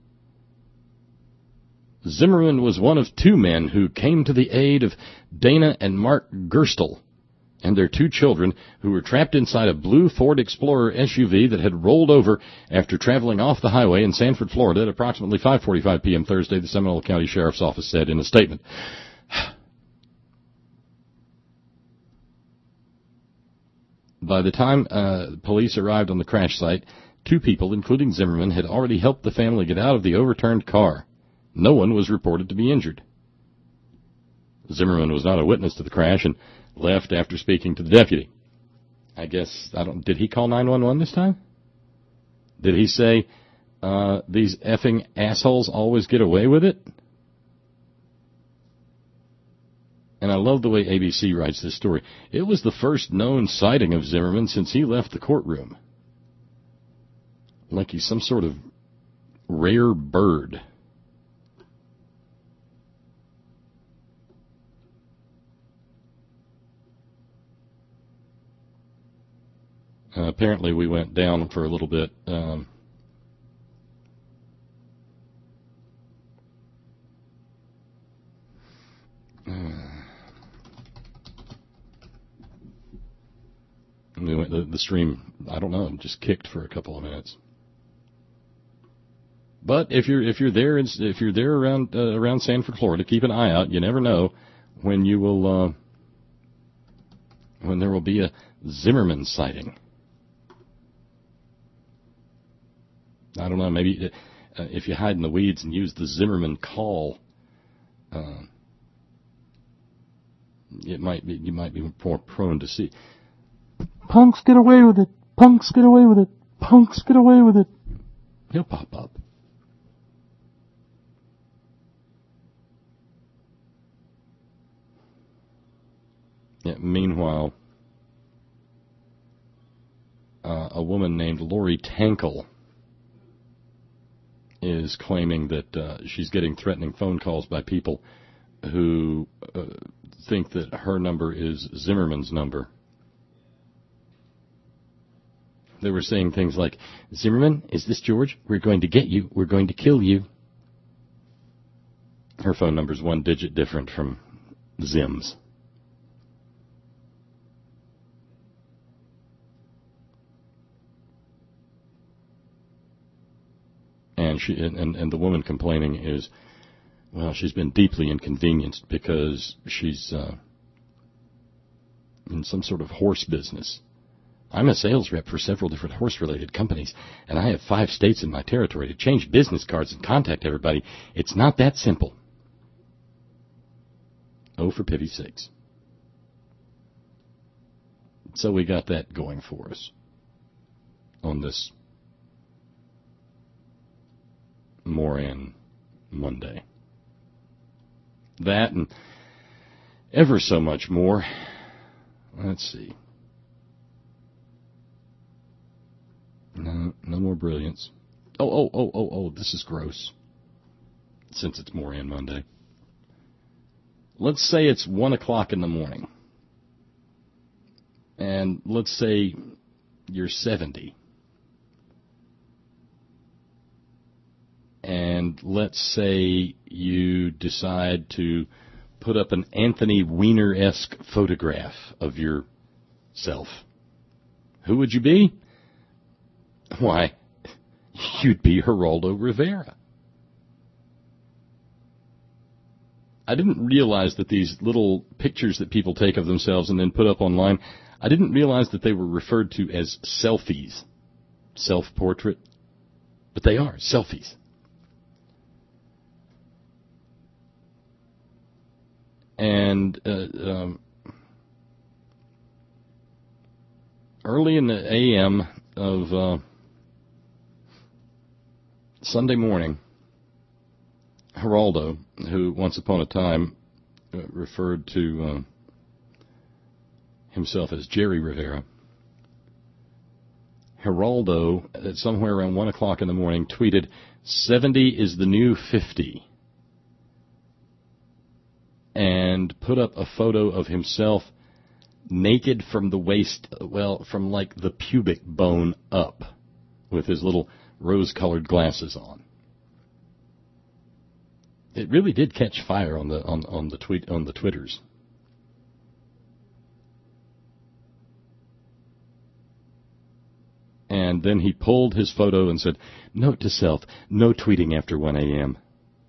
Zimmerman was one of two men who came to the aid of Dana and Mark Gerstel and their two children who were trapped inside a blue Ford Explorer S U V that had rolled over after traveling off the highway in Sanford, Florida at approximately five forty-five p.m. Thursday, the Seminole County Sheriff's Office said in a statement. By the time uh, police arrived on the crash site, two people, including Zimmerman, had already helped the family get out of the overturned car. No one was reported to be injured. Zimmerman was not a witness to the crash and left after speaking to the deputy. I guess, I don't, did he call nine one one this time? Did he say, uh, these effing assholes always get away with it? And I love the way A B C writes this story. It was the first known sighting of Zimmerman since he left the courtroom. Like he's some sort of rare bird. Uh, apparently we went down for a little bit. Um, we went, the, the stream, I don't know, just kicked for a couple of minutes. But if you're if you're there if you're there around uh, around Sanford, Florida, keep an eye out. You never know when you will uh, when there will be a Zimmerman sighting. I don't know, maybe uh, if you hide in the weeds and use the Zimmerman call, uh, it might be, you might be more prone to see. Punks get away with it. Punks get away with it. Punks get away with it. He'll pop up. Yeah, meanwhile, uh, a woman named Lori Tankle is claiming that uh, she's getting threatening phone calls by people who uh, think that her number is Zimmerman's number. They were saying things like, Zimmerman, is this George? We're going to get you. We're going to kill you. Her phone number's one digit different from Zim's. And she and, and the woman complaining is, well, she's been deeply inconvenienced because she's uh, in some sort of horse business. I'm a sales rep for several different horse-related companies, and I have five states in my territory to change business cards and contact everybody. It's not that simple. Oh, for pity's sakes. So we got that going for us on this Moran Monday. That and ever so much more. Let's see. No, no more brilliance. Oh, oh, oh, oh, oh, this is gross. Since it's Moran Monday. Let's say it's one o'clock in the morning. And let's say you're seventy. And let's say you decide to put up an Anthony Weiner-esque photograph of yourself. Who would you be? Why, you'd be Geraldo Rivera. I didn't realize that these little pictures that people take of themselves and then put up online, I didn't realize that they were referred to as selfies. Self-portrait. But they are, selfies. And uh, um, early in the A M of uh, Sunday morning, Geraldo, who once upon a time uh, referred to uh, himself as Jerry Rivera, Geraldo, at somewhere around one o'clock in the morning, tweeted, seventy is the new fifty, and put up a photo of himself naked from the waist, well, from like the pubic bone up, with his little rose-colored glasses on. It really did catch fire on the on, on the tweet on the Twitters. And then he pulled his photo and said, "Note to self: no tweeting after one a.m."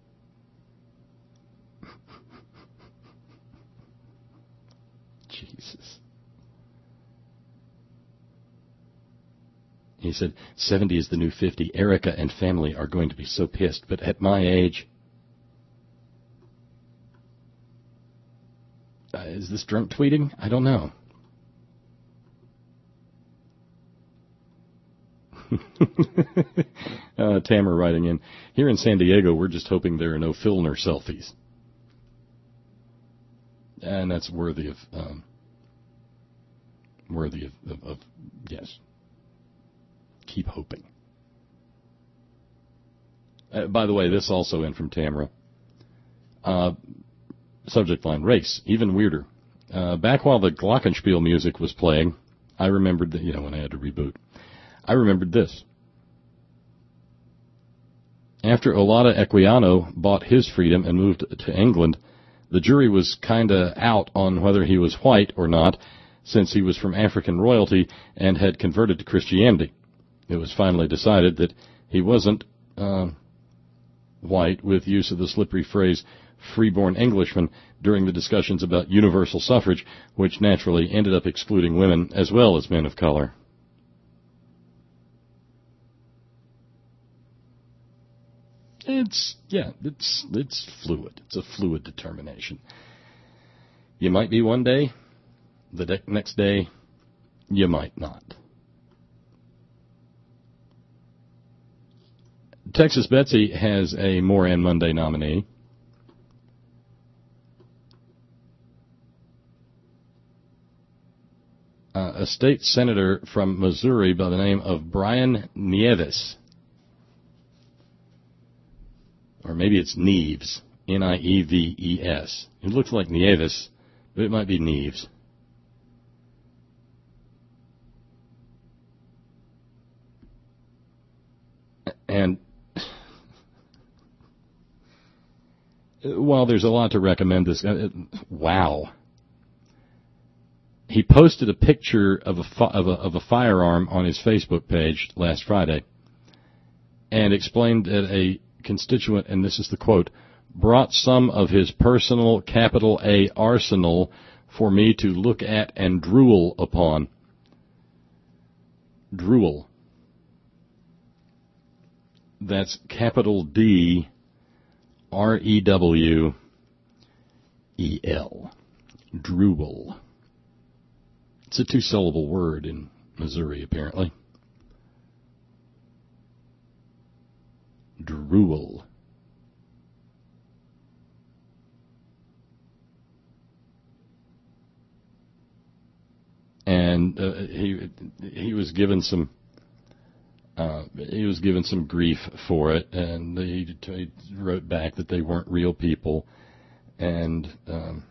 Jesus. He said, seventy is the new fifty. Erica and family are going to be so pissed, but at my age... Uh, is this drunk tweeting? I don't know. uh, Tamara writing in, here in San Diego, we're just hoping there are no Filner selfies. And that's worthy of, um, worthy of, of, of, yes. Keep hoping. Uh, by the way, this also in from Tamara. Uh, subject line, race, even weirder. Uh, back while the Glockenspiel music was playing, I remembered that, you know, when I had to reboot, I remembered this. After Olata Equiano bought his freedom and moved to England, the jury was kinda out on whether he was white or not, since he was from African royalty and had converted to Christianity. It was finally decided that he wasn't uh, white, with use of the slippery phrase freeborn Englishman during the discussions about universal suffrage, which naturally ended up excluding women as well as men of color. It's, yeah, it's it's fluid. It's a fluid determination. You might be one day, the de- next day, you might not. Texas Betsy has a Moran Monday nominee. Uh, a state senator from Missouri by the name of Brian Nieves. Or maybe it's Nieves, N I E V E S. It looks like Nieves, but it might be Nieves. And while there's a lot to recommend this, uh, wow. He posted a picture of a, fi- of a of a firearm on his Facebook page last Friday and explained that a constituent, and this is the quote, brought some of his personal capital A arsenal for me to look at and drool upon. Drool. That's capital D R E W E L. Drool. It's a two-syllable word in Missouri, apparently. Drool. And uh, he he was given some uh, he was given some grief for it, and he, he wrote back that they weren't real people, and um,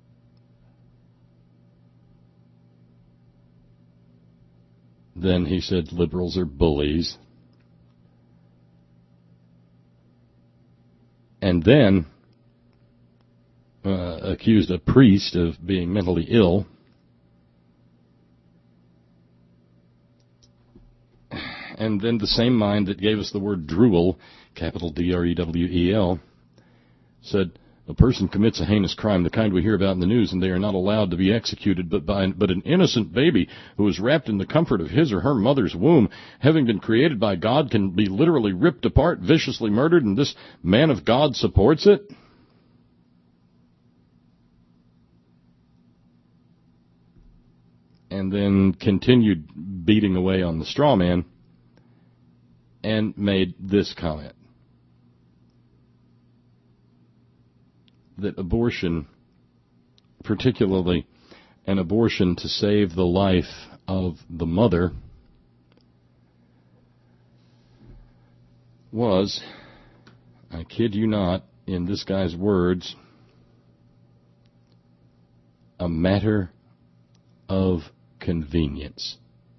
then he said liberals are bullies. And then uh, accused a priest of being mentally ill. And then the same mind that gave us the word drool, capital D R E W E L, said, a person commits a heinous crime, the kind we hear about in the news, and they are not allowed to be executed, but by but an innocent baby who is wrapped in the comfort of his or her mother's womb, having been created by God, can be literally ripped apart, viciously murdered, and this man of God supports it? and then continued beating away on the straw man and made this comment, that abortion, particularly an abortion to save the life of the mother, was, I kid you not, in this guy's words, a matter of convenience.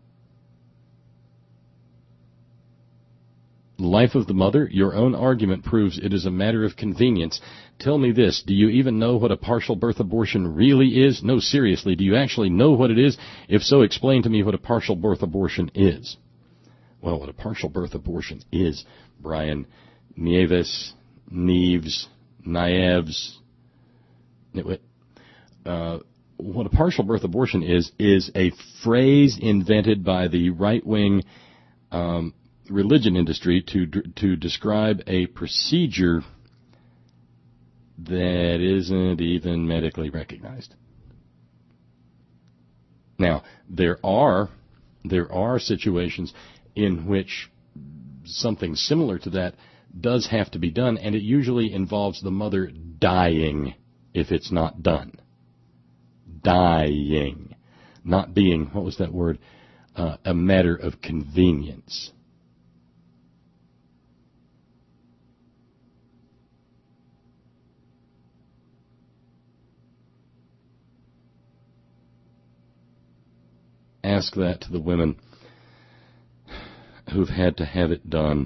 Life of the mother, your own argument proves it is a matter of convenience. Tell me this, do you even know what a partial birth abortion really is? No, seriously, do you actually know what it is? If so, explain to me what a partial birth abortion is. Well, what a partial birth abortion is, Brian Nieves, Neves, Nieves, uh, what a partial birth abortion is, is a phrase invented by the right-wing um, religion industry to to describe a procedure that isn't even medically recognized. Now, there are there are situations in which something similar to that does have to be done, and it usually involves the mother dying if it's not done. Dying. Not being, what was that word, uh, a matter of convenience. Ask that to the women who've had to have it done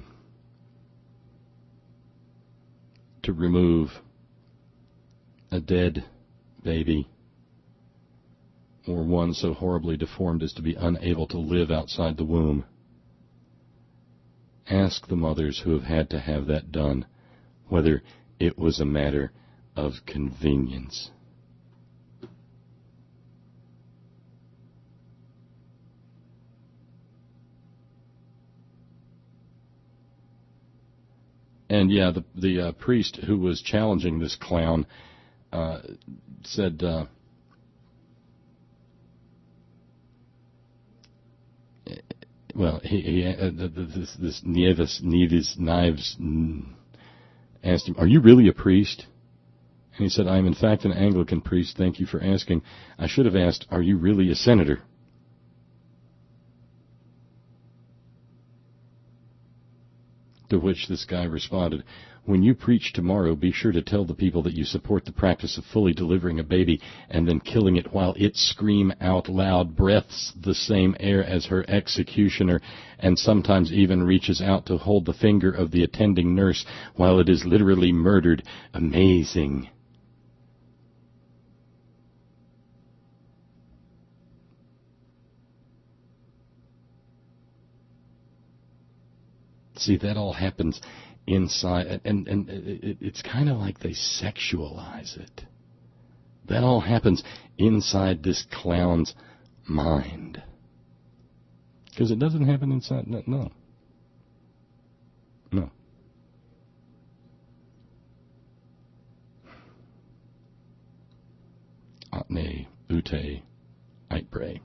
to remove a dead baby or one so horribly deformed as to be unable to live outside the womb. Ask the mothers who have had to have that done whether it was a matter of convenience. And yeah, the the uh, priest who was challenging this clown uh, said, uh, well, he, he uh, this this Nieves Nieves Knives asked him, "Are you really a priest?" And he said, "I am in fact an Anglican priest. Thank you for asking. I should have asked, are you really a senator?" To which this guy responded, "When you preach tomorrow, be sure to tell the people that you support the practice of fully delivering a baby and then killing it while it scream out loud, breathes the same air as her executioner, and sometimes even reaches out to hold the finger of the attending nurse while it is literally murdered. Amazing." See, that all happens inside, and, and it, it's kind of like they sexualize it. That all happens inside this clown's mind. Because it doesn't happen inside, no. No. no. Atne ute eitbre.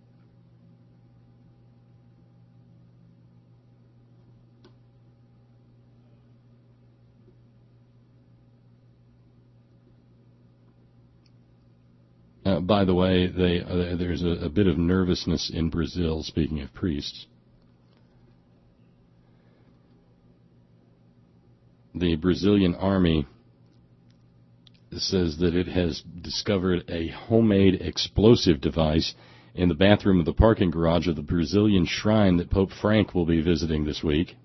Uh, by the way, they, uh, there's a, a bit of nervousness in Brazil, speaking of priests. The Brazilian army says that it has discovered a homemade explosive device in the bathroom of the parking garage of the Brazilian shrine that Pope Frank will be visiting this week.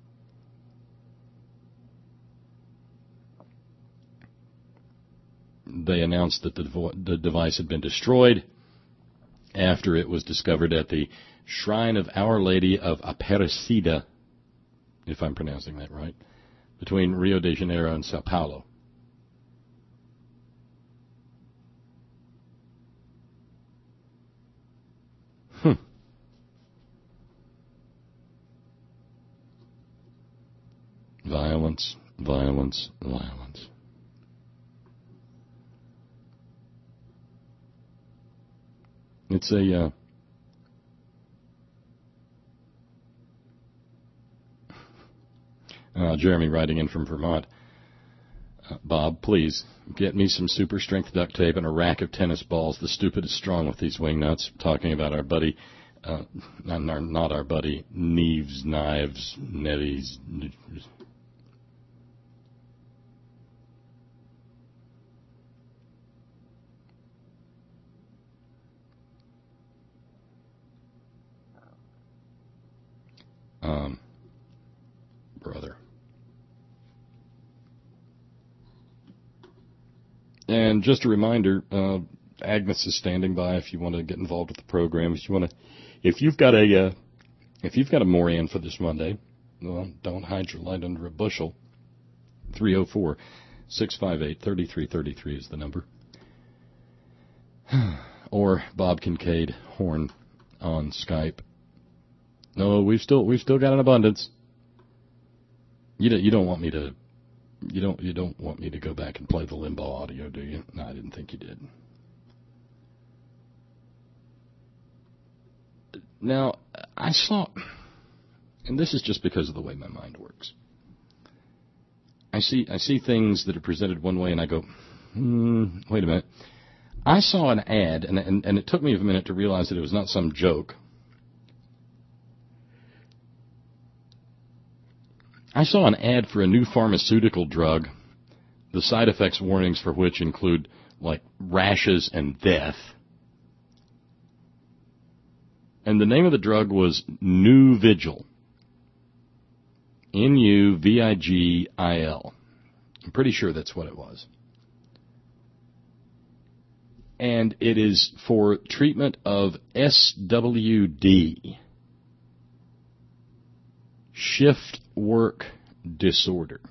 They announced that the, the device had been destroyed after it was discovered at the Shrine of Our Lady of Aparecida, if I'm pronouncing that right, between Rio de Janeiro and Sao Paulo. Hmm. Violence, violence, violence. It's a uh, Uh, Jeremy writing in from Vermont. Uh, Bob, please get me some super strength duct tape and a rack of tennis balls. The stupid is strong with these wingnuts. Talking about our buddy, uh, not our, not our buddy, Neves, Knives, Nevies. Um, brother. And just a reminder, uh, Agnes is standing by if you want to get involved with the program. If you want to, if you've got a, uh, if you've got a Moran for this Monday, well, don't hide your light under a bushel. three oh four, six five eight, three three three three is the number. Or Bob Kincaid Horn on Skype. No, we've still we've still got an abundance. You don't you don't want me to you don't you don't want me to go back and play the Limbaugh audio, do you? No, I didn't think you did. Now, I saw, and this is just because of the way my mind works. I see I see things that are presented one way, and I go, hmm, wait a minute. I saw an ad, and, and and it took me a minute to realize that it was not some joke. I saw an ad for a new pharmaceutical drug, the side effects warnings for which include, like, rashes and death. And the name of the drug was Nuvigil. N U V I G I L. I'm pretty sure that's what it was. And it is for treatment of S W D. Shift work disorder.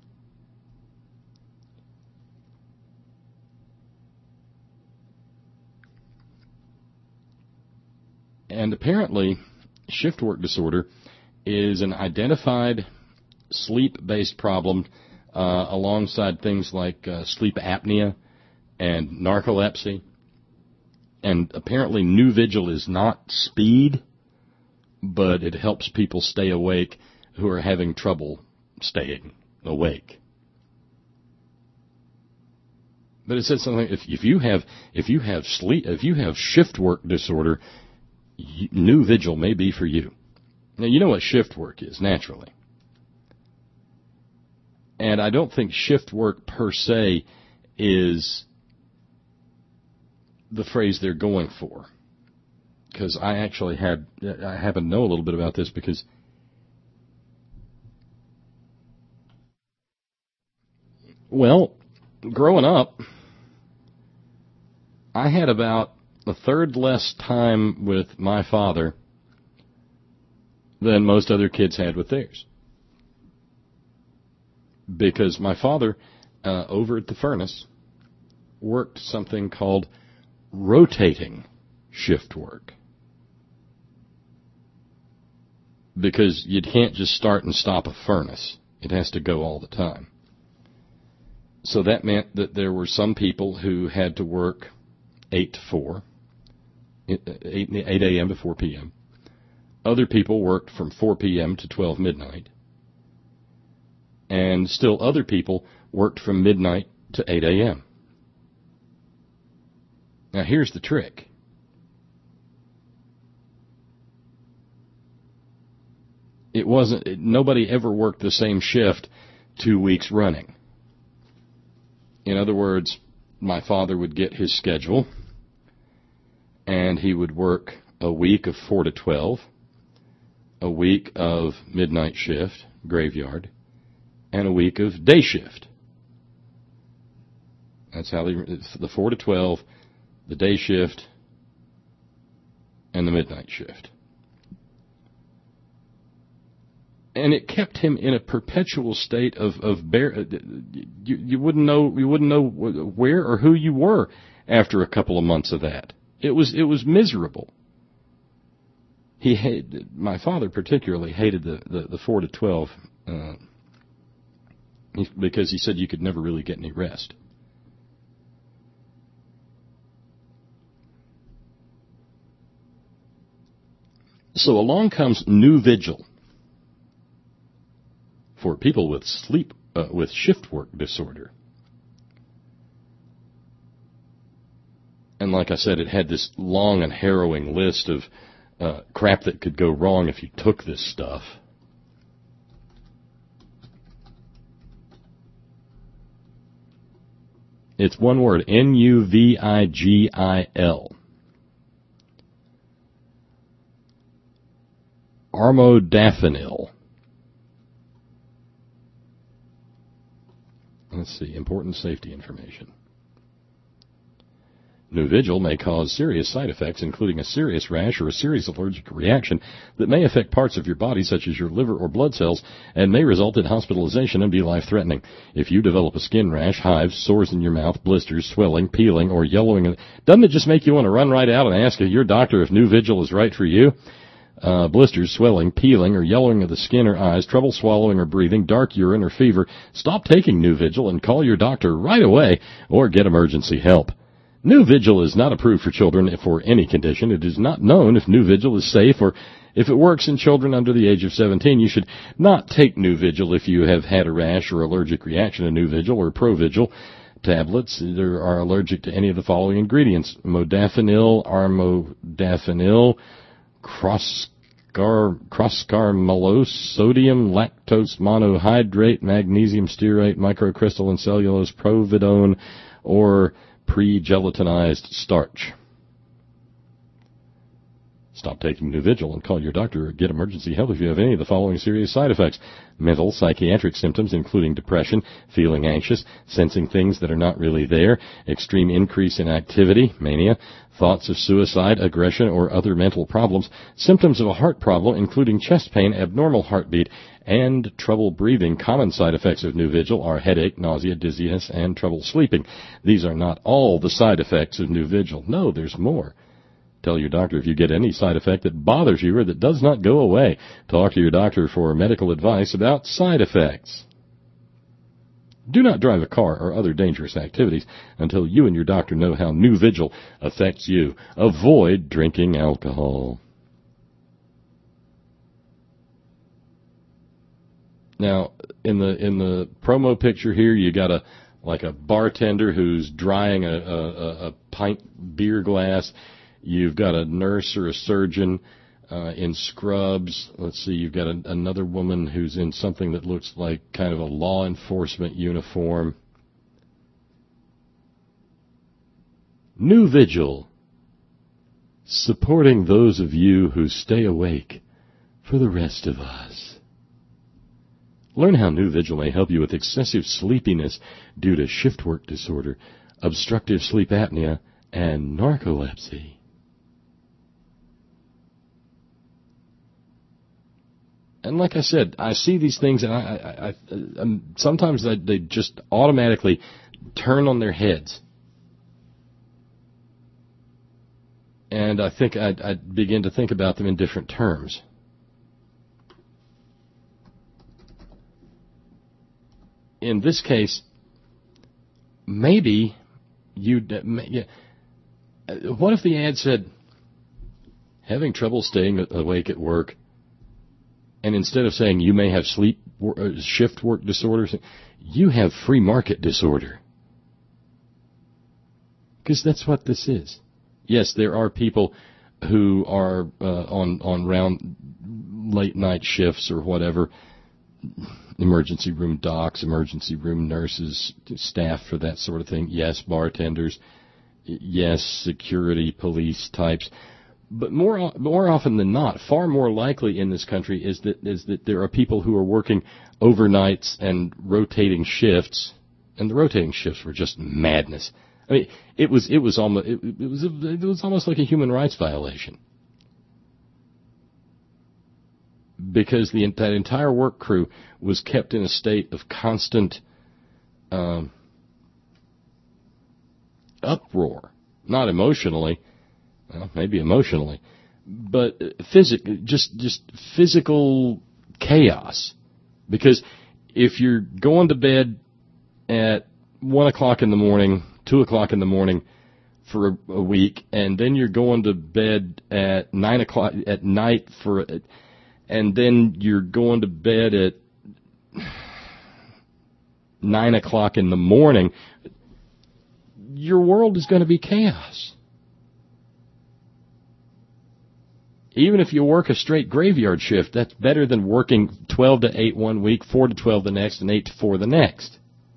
And apparently, shift work disorder is an identified sleep-based problem uh, alongside things like uh, sleep apnea and narcolepsy. And apparently, Nuvigil is not speed, but it helps people stay awake who are having trouble staying awake. But it said something. If, if you have if you have sleep if you have shift work disorder, Nuvigil may be for you. Now you know what shift work is naturally, and I don't think shift work per se is the phrase they're going for. Because I actually had, I happen to know a little bit about this because well, growing up, I had about a third less time with my father than most other kids had with theirs. Because my father, uh, over at the furnace, worked something called rotating shift work. Because you can't just start and stop a furnace. It has to go all the time. So that meant that there were some people who had to work eight to four, eight a.m. to four p.m. Other people worked from four p.m. to twelve midnight. And still other people worked from midnight to eight a.m. Now here's the trick. It wasn't, it, nobody ever worked the same shift two weeks running. In other words, my father would get his schedule, and he would work a week of four to twelve, a week of midnight shift, graveyard, and a week of day shift. That's how they, the four to twelve, the day shift, and the midnight shift. And it kept him in a perpetual state of of bear. You, you wouldn't know you wouldn't know where or who you were after a couple of months of that. It was it was miserable. He hated, my father particularly hated the the, the four to twelve uh, because he said you could never really get any rest. So along comes Nuvigil for people with sleep, uh, with shift work disorder. And like I said, it had this long and harrowing list of uh, crap that could go wrong if you took this stuff. It's one word, N U V I G I L. Armodafinil. Let's see, important safety information. Nuvigil may cause serious side effects, including a serious rash or a serious allergic reaction that may affect parts of your body, such as your liver or blood cells, and may result in hospitalization and be life-threatening. If you develop a skin rash, hives, sores in your mouth, blisters, swelling, peeling, or yellowing, doesn't it just make you want to run right out and ask your doctor if Nuvigil is right for you? Uh, blisters, swelling, peeling, or yellowing of the skin or eyes, trouble swallowing or breathing, dark urine or fever, stop taking Nuvigil and call your doctor right away or get emergency help. Nuvigil is not approved for children for any condition. It is not known if Nuvigil is safe or if it works in children under the age of seventeen. You should not take Nuvigil if you have had a rash or allergic reaction to Nuvigil or Provigil tablets that are allergic to any of the following ingredients: modafinil, armodafinil, Croscar, croscarmylose, sodium, lactose monohydrate, magnesium stearate, microcrystalline cellulose, providone, or pre-gelatinized starch. Stop taking Nuvigil and call your doctor or get emergency help if you have any of the following serious side effects: mental, psychiatric symptoms, including depression, feeling anxious, sensing things that are not really there, extreme increase in activity, mania, thoughts of suicide, aggression, or other mental problems, symptoms of a heart problem, including chest pain, abnormal heartbeat, and trouble breathing. Common side effects of Nuvigil are headache, nausea, dizziness, and trouble sleeping. These are not all the side effects of Nuvigil. No, there's more. Tell your doctor if you get any side effect that bothers you or that does not go away. Talk to your doctor for medical advice about side effects. Do not drive a car or other dangerous activities until you and your doctor know how Nuvigil affects you. Avoid drinking alcohol. Now, in the in the promo picture here, you got a like a bartender who's drying a, a, a pint beer glass. You've got a nurse or a surgeon uh, in scrubs. Let's see, you've got a, another woman who's in something that looks like kind of a law enforcement uniform. Nuvigil, supporting those of you who stay awake for the rest of us. Learn how Nuvigil may help you with excessive sleepiness due to shift work disorder, obstructive sleep apnea, and narcolepsy. And like I said, I see these things, and I, I, I, I sometimes they, they just automatically turn on their heads. And I think I, I begin to think about them in different terms. In this case, maybe you. What if the ad said, having trouble staying awake at work, and instead of saying you may have sleep shift work disorders, you have free market disorder? Because that's what this is. Yes, there are people who are uh, on on round late night shifts or whatever. Emergency room docs, emergency room nurses, staff for that sort of thing. Yes, bartenders. Yes, security, police types. But more more often than not, far more likely in this country is that is that there are people who are working overnights and rotating shifts, and the rotating shifts were just madness. I mean, it was it was almost it, it was it was almost like a human rights violation, because the that entire work crew was kept in a state of constant um, uproar, not emotionally. Well, maybe emotionally, but physic- just just physical chaos. Because if you're going to bed at one o'clock in the morning, two o'clock in the morning for a, a week, and then you're going to bed at nine o'clock at night for, and then you're going to bed at nine o'clock in the morning, your world is going to be chaos. Even if you work a straight graveyard shift, that's better than working twelve to eight one week, four to twelve the next, and eight to four the next.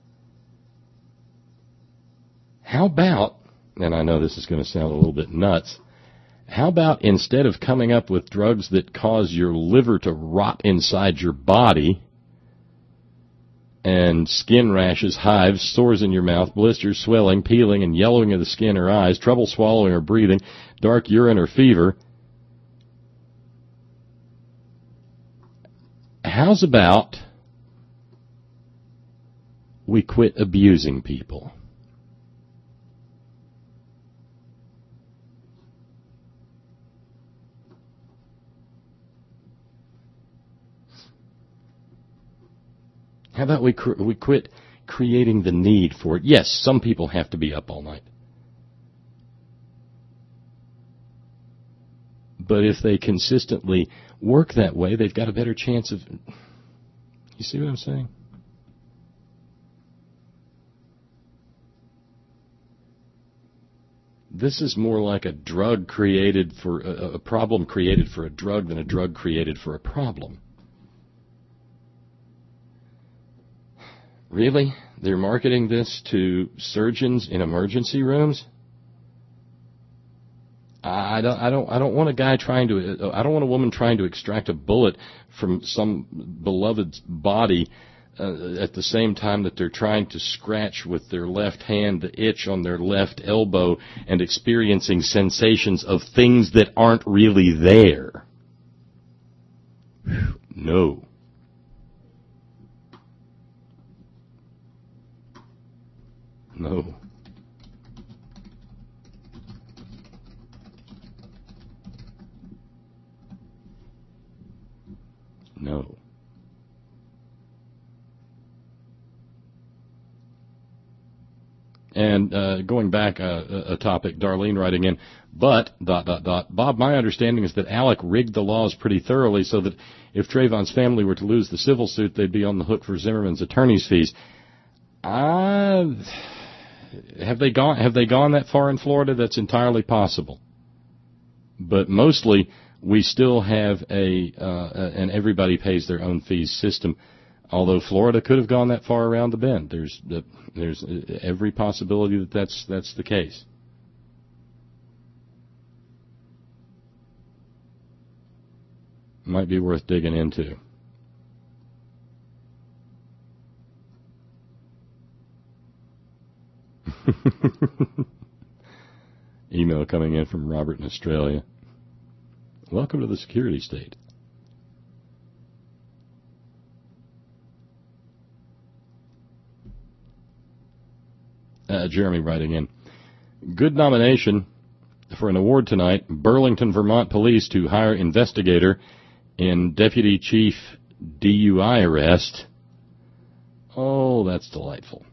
How about, and I know this is going to sound a little bit nuts, how about instead of coming up with drugs that cause your liver to rot inside your body, and skin rashes, hives, sores in your mouth, blisters, swelling, peeling, and yellowing of the skin or eyes, trouble swallowing or breathing, dark urine or fever, how's about we quit abusing people? How about we cr- we quit creating the need for it? Yes, some people have to be up all night. But if they consistently work that way, they've got a better chance of... You see what I'm saying? This is more like a drug created for... A, a problem created for a drug than a drug created for a problem. Really? They're marketing this to surgeons in emergency rooms? I don't, I don't, I don't want a guy trying to, I don't want a woman trying to extract a bullet from some beloved's body uh, at the same time that they're trying to scratch with their left hand the itch on their left elbow and experiencing sensations of things that aren't really there. No. No. No. And uh, going back uh, a topic, Darlene writing in, but, dot, dot, dot, Bob, my understanding is that Alec rigged the laws pretty thoroughly so that if Trayvon's family were to lose the civil suit, they'd be on the hook for Zimmerman's attorney's fees. Uh, have they gone, have they gone that far in Florida? That's entirely possible. But mostly, we still have a, uh, an everybody pays their own fees system. Although Florida could have gone that far around the bend, there's the, there's every possibility that that's that's the case. Might be worth digging into. Email coming in from Robert in Australia. Welcome to the security state. Uh, Jeremy writing in. Good nomination for an award tonight. Burlington, Vermont police to hire investigator in deputy chief D U I arrest. Oh, that's delightful.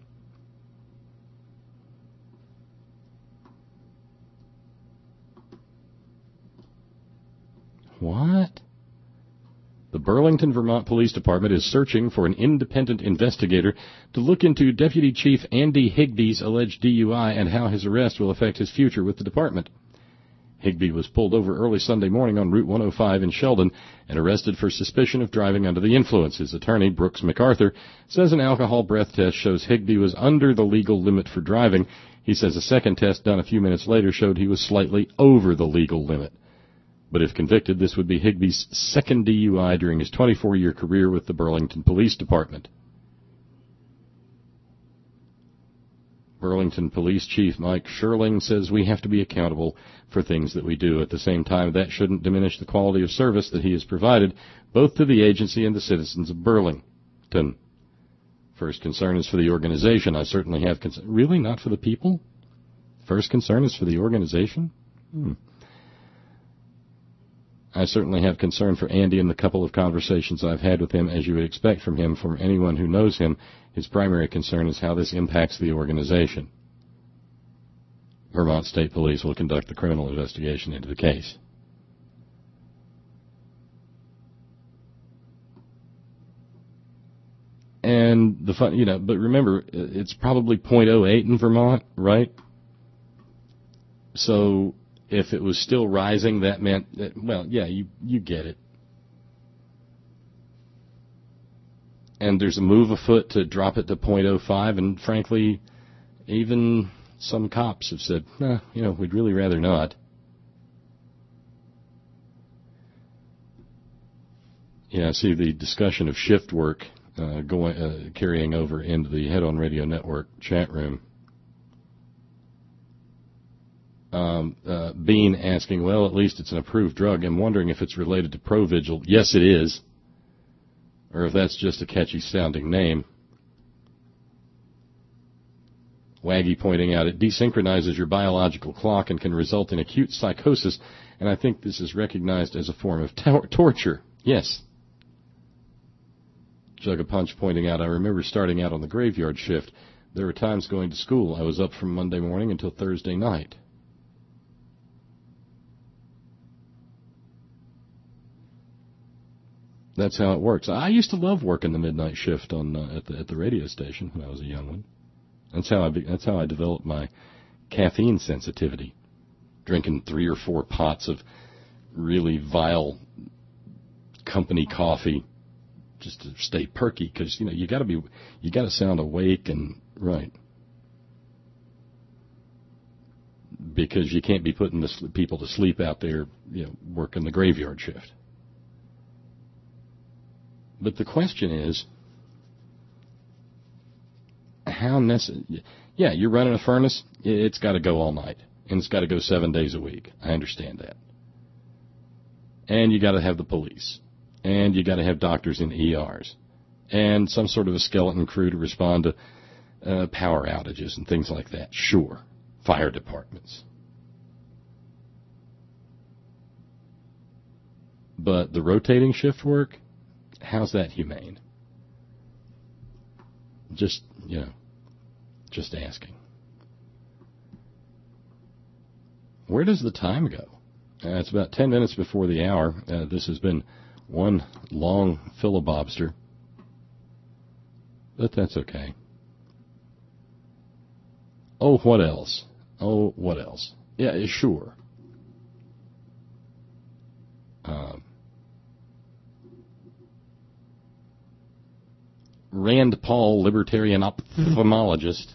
What? The Burlington, Vermont Police Department is searching for an independent investigator to look into Deputy Chief Andy Higby's alleged D U I and how his arrest will affect his future with the department. Higby was pulled over early Sunday morning on Route one oh five in Sheldon and arrested for suspicion of driving under the influence. His attorney, Brooks MacArthur, says an alcohol breath test shows Higby was under the legal limit for driving. He says a second test done a few minutes later showed he was slightly over the legal limit. But if convicted, this would be Higby's second D U I during his twenty-four-year career with the Burlington Police Department. Burlington Police Chief Mike Sherling says we have to be accountable for things that we do. At the same time, that shouldn't diminish the quality of service that he has provided, both to the agency and the citizens of Burlington. First concern is for the organization. I certainly have concern. Really? Not for the people? First concern is for the organization? Hmm. I certainly have concern for Andy in the couple of conversations I've had with him, as you would expect from him. From anyone who knows him, his primary concern is how this impacts the organization. Vermont State Police will conduct the criminal investigation into the case. And the fun, you know, but remember, it's probably point oh eight in Vermont, right? So if it was still rising, that meant that, well, yeah, you, you get it. And there's a move afoot to drop it to point oh five, and frankly, even some cops have said, nah, you know, we'd really rather not. Yeah, I see the discussion of shift work uh, going uh, carrying over into the Head On Radio Network chat room. Um, uh, Bean asking, well, at least it's an approved drug. I'm wondering if it's related to Provigil. Yes, it is. Or if that's just a catchy-sounding name. Waggy pointing out, it desynchronizes your biological clock and can result in acute psychosis, and I think this is recognized as a form of tor- torture. Yes. Jug a Punch pointing out, I remember starting out on the graveyard shift. There were times going to school. I was up from Monday morning until Thursday night. That's how it works. I used to love working the midnight shift on uh, at the at the radio station when I was a young one. That's how I be, that's how I developed my caffeine sensitivity. Drinking three or four pots of really vile company coffee just to stay perky, because you know you got to be you got to sound awake and right, because you can't be putting the people to sleep out there, you know, working the graveyard shift. But the question is, how necessary? Yeah, you're running a furnace. It's got to go all night, and it's got to go seven days a week. I understand that. And you got to have the police, and you got to have doctors in E Rs, and some sort of a skeleton crew to respond to uh, power outages and things like that. Sure, fire departments. But the rotating shift work, how's that humane? Just, you know, just asking. Where does the time go? Uh, it's about ten minutes before the hour. Uh, this has been one long filibobster, but that's okay. Oh, what else? Oh, what else? Yeah, sure. Um, Rand Paul, libertarian ophthalmologist.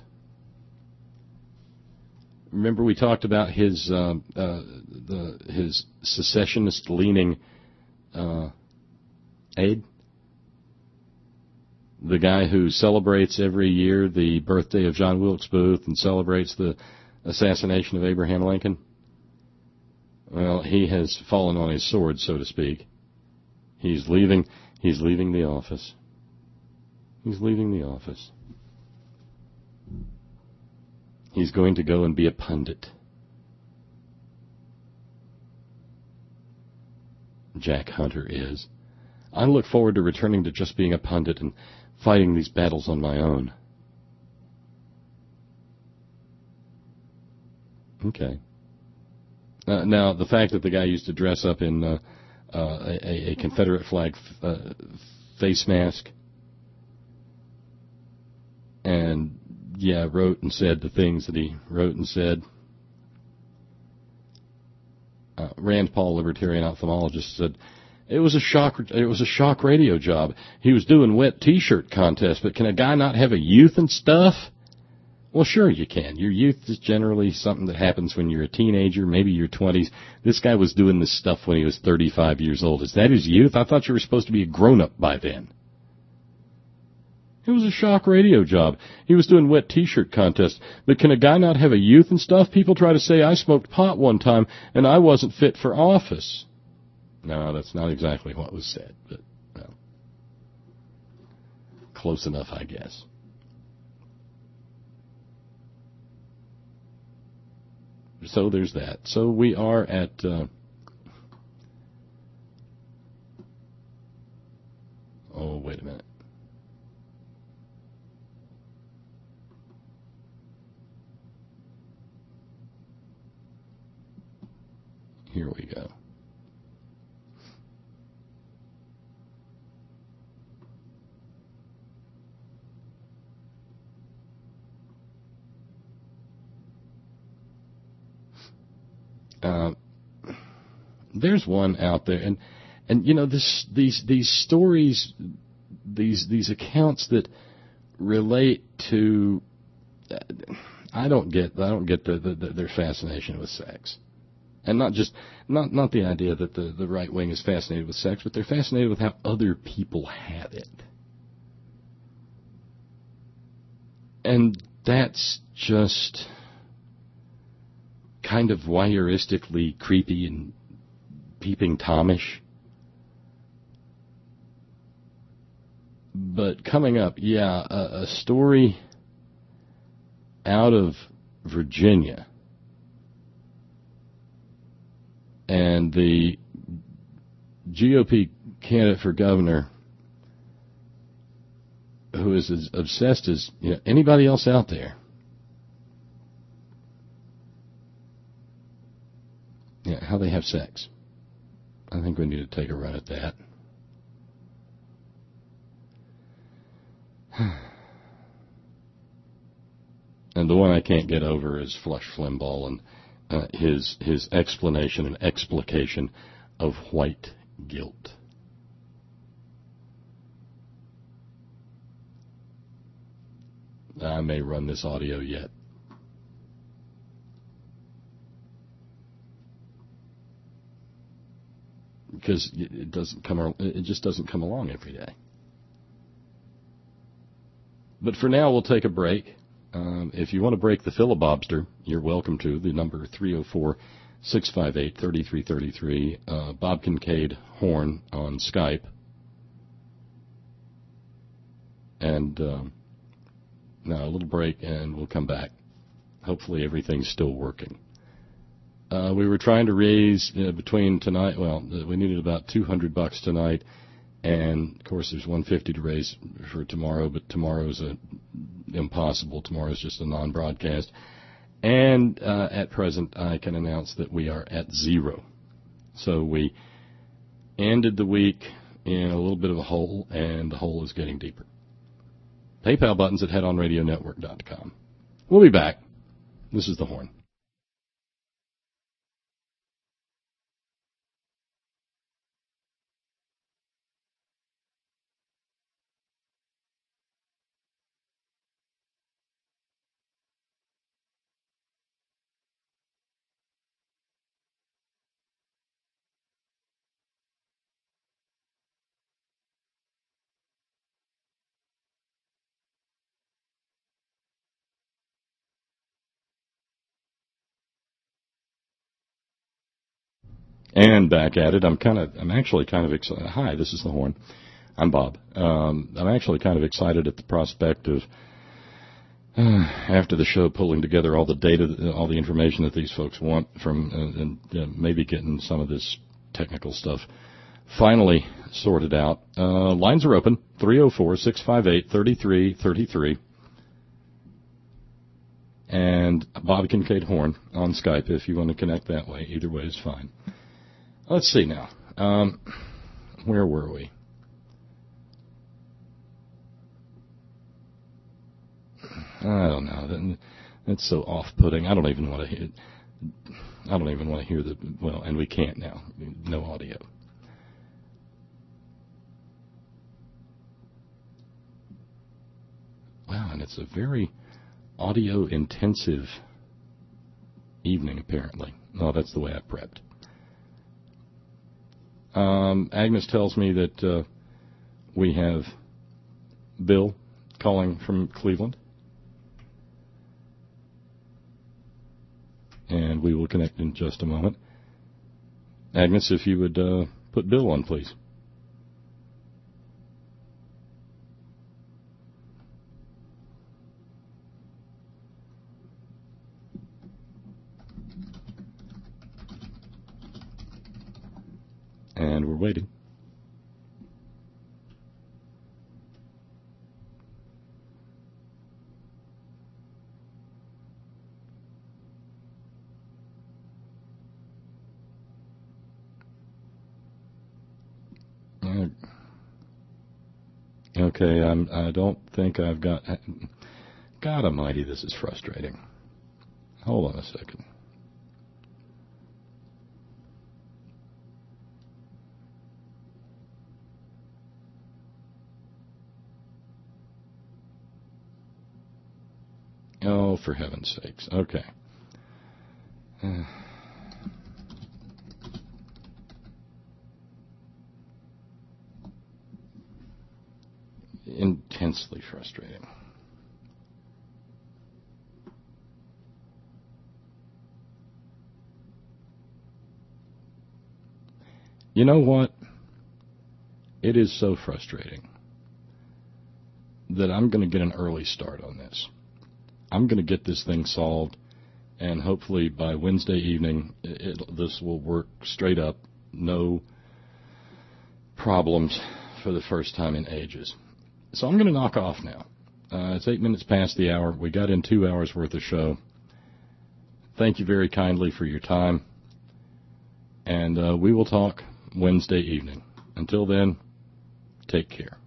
Remember we talked about his uh, uh, the his secessionist-leaning uh, aide? The guy who celebrates every year the birthday of John Wilkes Booth and celebrates the assassination of Abraham Lincoln? Well, he has fallen on his sword, so to speak. He's leaving. He's leaving the office. He's leaving the office. He's going to go and be a pundit. Jack Hunter is. I look forward to returning to just being a pundit and fighting these battles on my own. Okay. Uh, now, the fact that the guy used to dress up in uh, uh, a, a Confederate flag f- uh, face mask and, yeah, wrote and said the things that he wrote and said. Uh, Rand Paul, libertarian ophthalmologist, said, It was a shock. It was a shock radio job. He was doing wet T-shirt contests, but can a guy not have a youth and stuff? Well, sure you can. Your youth is generally something that happens when you're a teenager, maybe your twenties. This guy was doing this stuff when he was thirty-five years old. Is that his youth? I thought you were supposed to be a grown-up by then. It was a shock radio job. He was doing wet T-shirt contests. But can a guy not have a youth and stuff? People try to say I smoked pot one time and I wasn't fit for office. No, that's not exactly what was said, but well, close enough, I guess. So there's that. So we are at uh, oh, wait a minute. Here we go. Uh, there's one out there, and and you know this these these stories, these these accounts that relate to. Uh, I don't get I don't get the, the, the, their fascination with sex, and not just not not the idea that the, the right wing is fascinated with sex, but they're fascinated with how other people have it, and that's just kind of voyeuristically creepy and peeping Tomish. But coming up, yeah, a, a story out of Virginia, and the G O P candidate for governor, who is as obsessed as you know, anybody else out there. Yeah, how they have sex. I think we need to take a run at that. And the one I can't get over is Flush Flimbaugh and uh, his his explanation and explication of white guilt. I may run this audio yet. Because it doesn't come, it just doesn't come along every day. But for now, we'll take a break. Um, if you want to break the filibuster, you're welcome to. The number three oh four, six five eight, three three three three. Uh, Bob Kincaid Horn on Skype. And um, now a little break, and we'll come back. Hopefully everything's still working. Uh, we were trying to raise uh, between tonight. Well, uh, we needed about two hundred bucks tonight, and of course there's one hundred fifty to raise for tomorrow. But tomorrow's a, impossible. Tomorrow's just a non-broadcast, and uh, at present I can announce that we are at zero. So we ended the week in a little bit of a hole, and the hole is getting deeper. PayPal buttons at head on radio network dot com. We'll be back. This is the Horn. And back at it. I'm kind of, I'm actually kind of excited. Hi, this is the Horn. I'm Bob. Um, I'm actually kind of excited at the prospect of, uh, after the show, pulling together all the data, all the information that these folks want from, uh, and uh, maybe getting some of this technical stuff finally sorted out. Uh, lines are open, three oh four, six five eight, three three three three. And Bob Kincaid Horn on Skype if you want to connect that way. Either way is fine. Let's see now. Um, where were we? I don't know. That's so off-putting. I don't even want to hear. I don't even want to hear the. Well, and we can't now. No audio. Wow, and it's a very audio-intensive evening, apparently. Oh, that's the way I prepped. Um, Agnes tells me that uh, we have Bill calling from Cleveland. And we will connect in just a moment. Agnes, if you would uh, put Bill on, please. And we're waiting. Okay, I'm, I don't think I've got... God almighty, this is frustrating. Hold on a second. Oh, for heaven's sakes. Okay. Intensely frustrating. You know what? It is so frustrating that I'm going to get an early start on this. I'm going to get this thing solved, and hopefully by Wednesday evening, it, it, this will work straight up. No problems for the first time in ages. So I'm going to knock off now. Uh, it's eight minutes past the hour. We got in two hours worth of show. Thank you very kindly for your time, and uh, we will talk Wednesday evening. Until then, take care.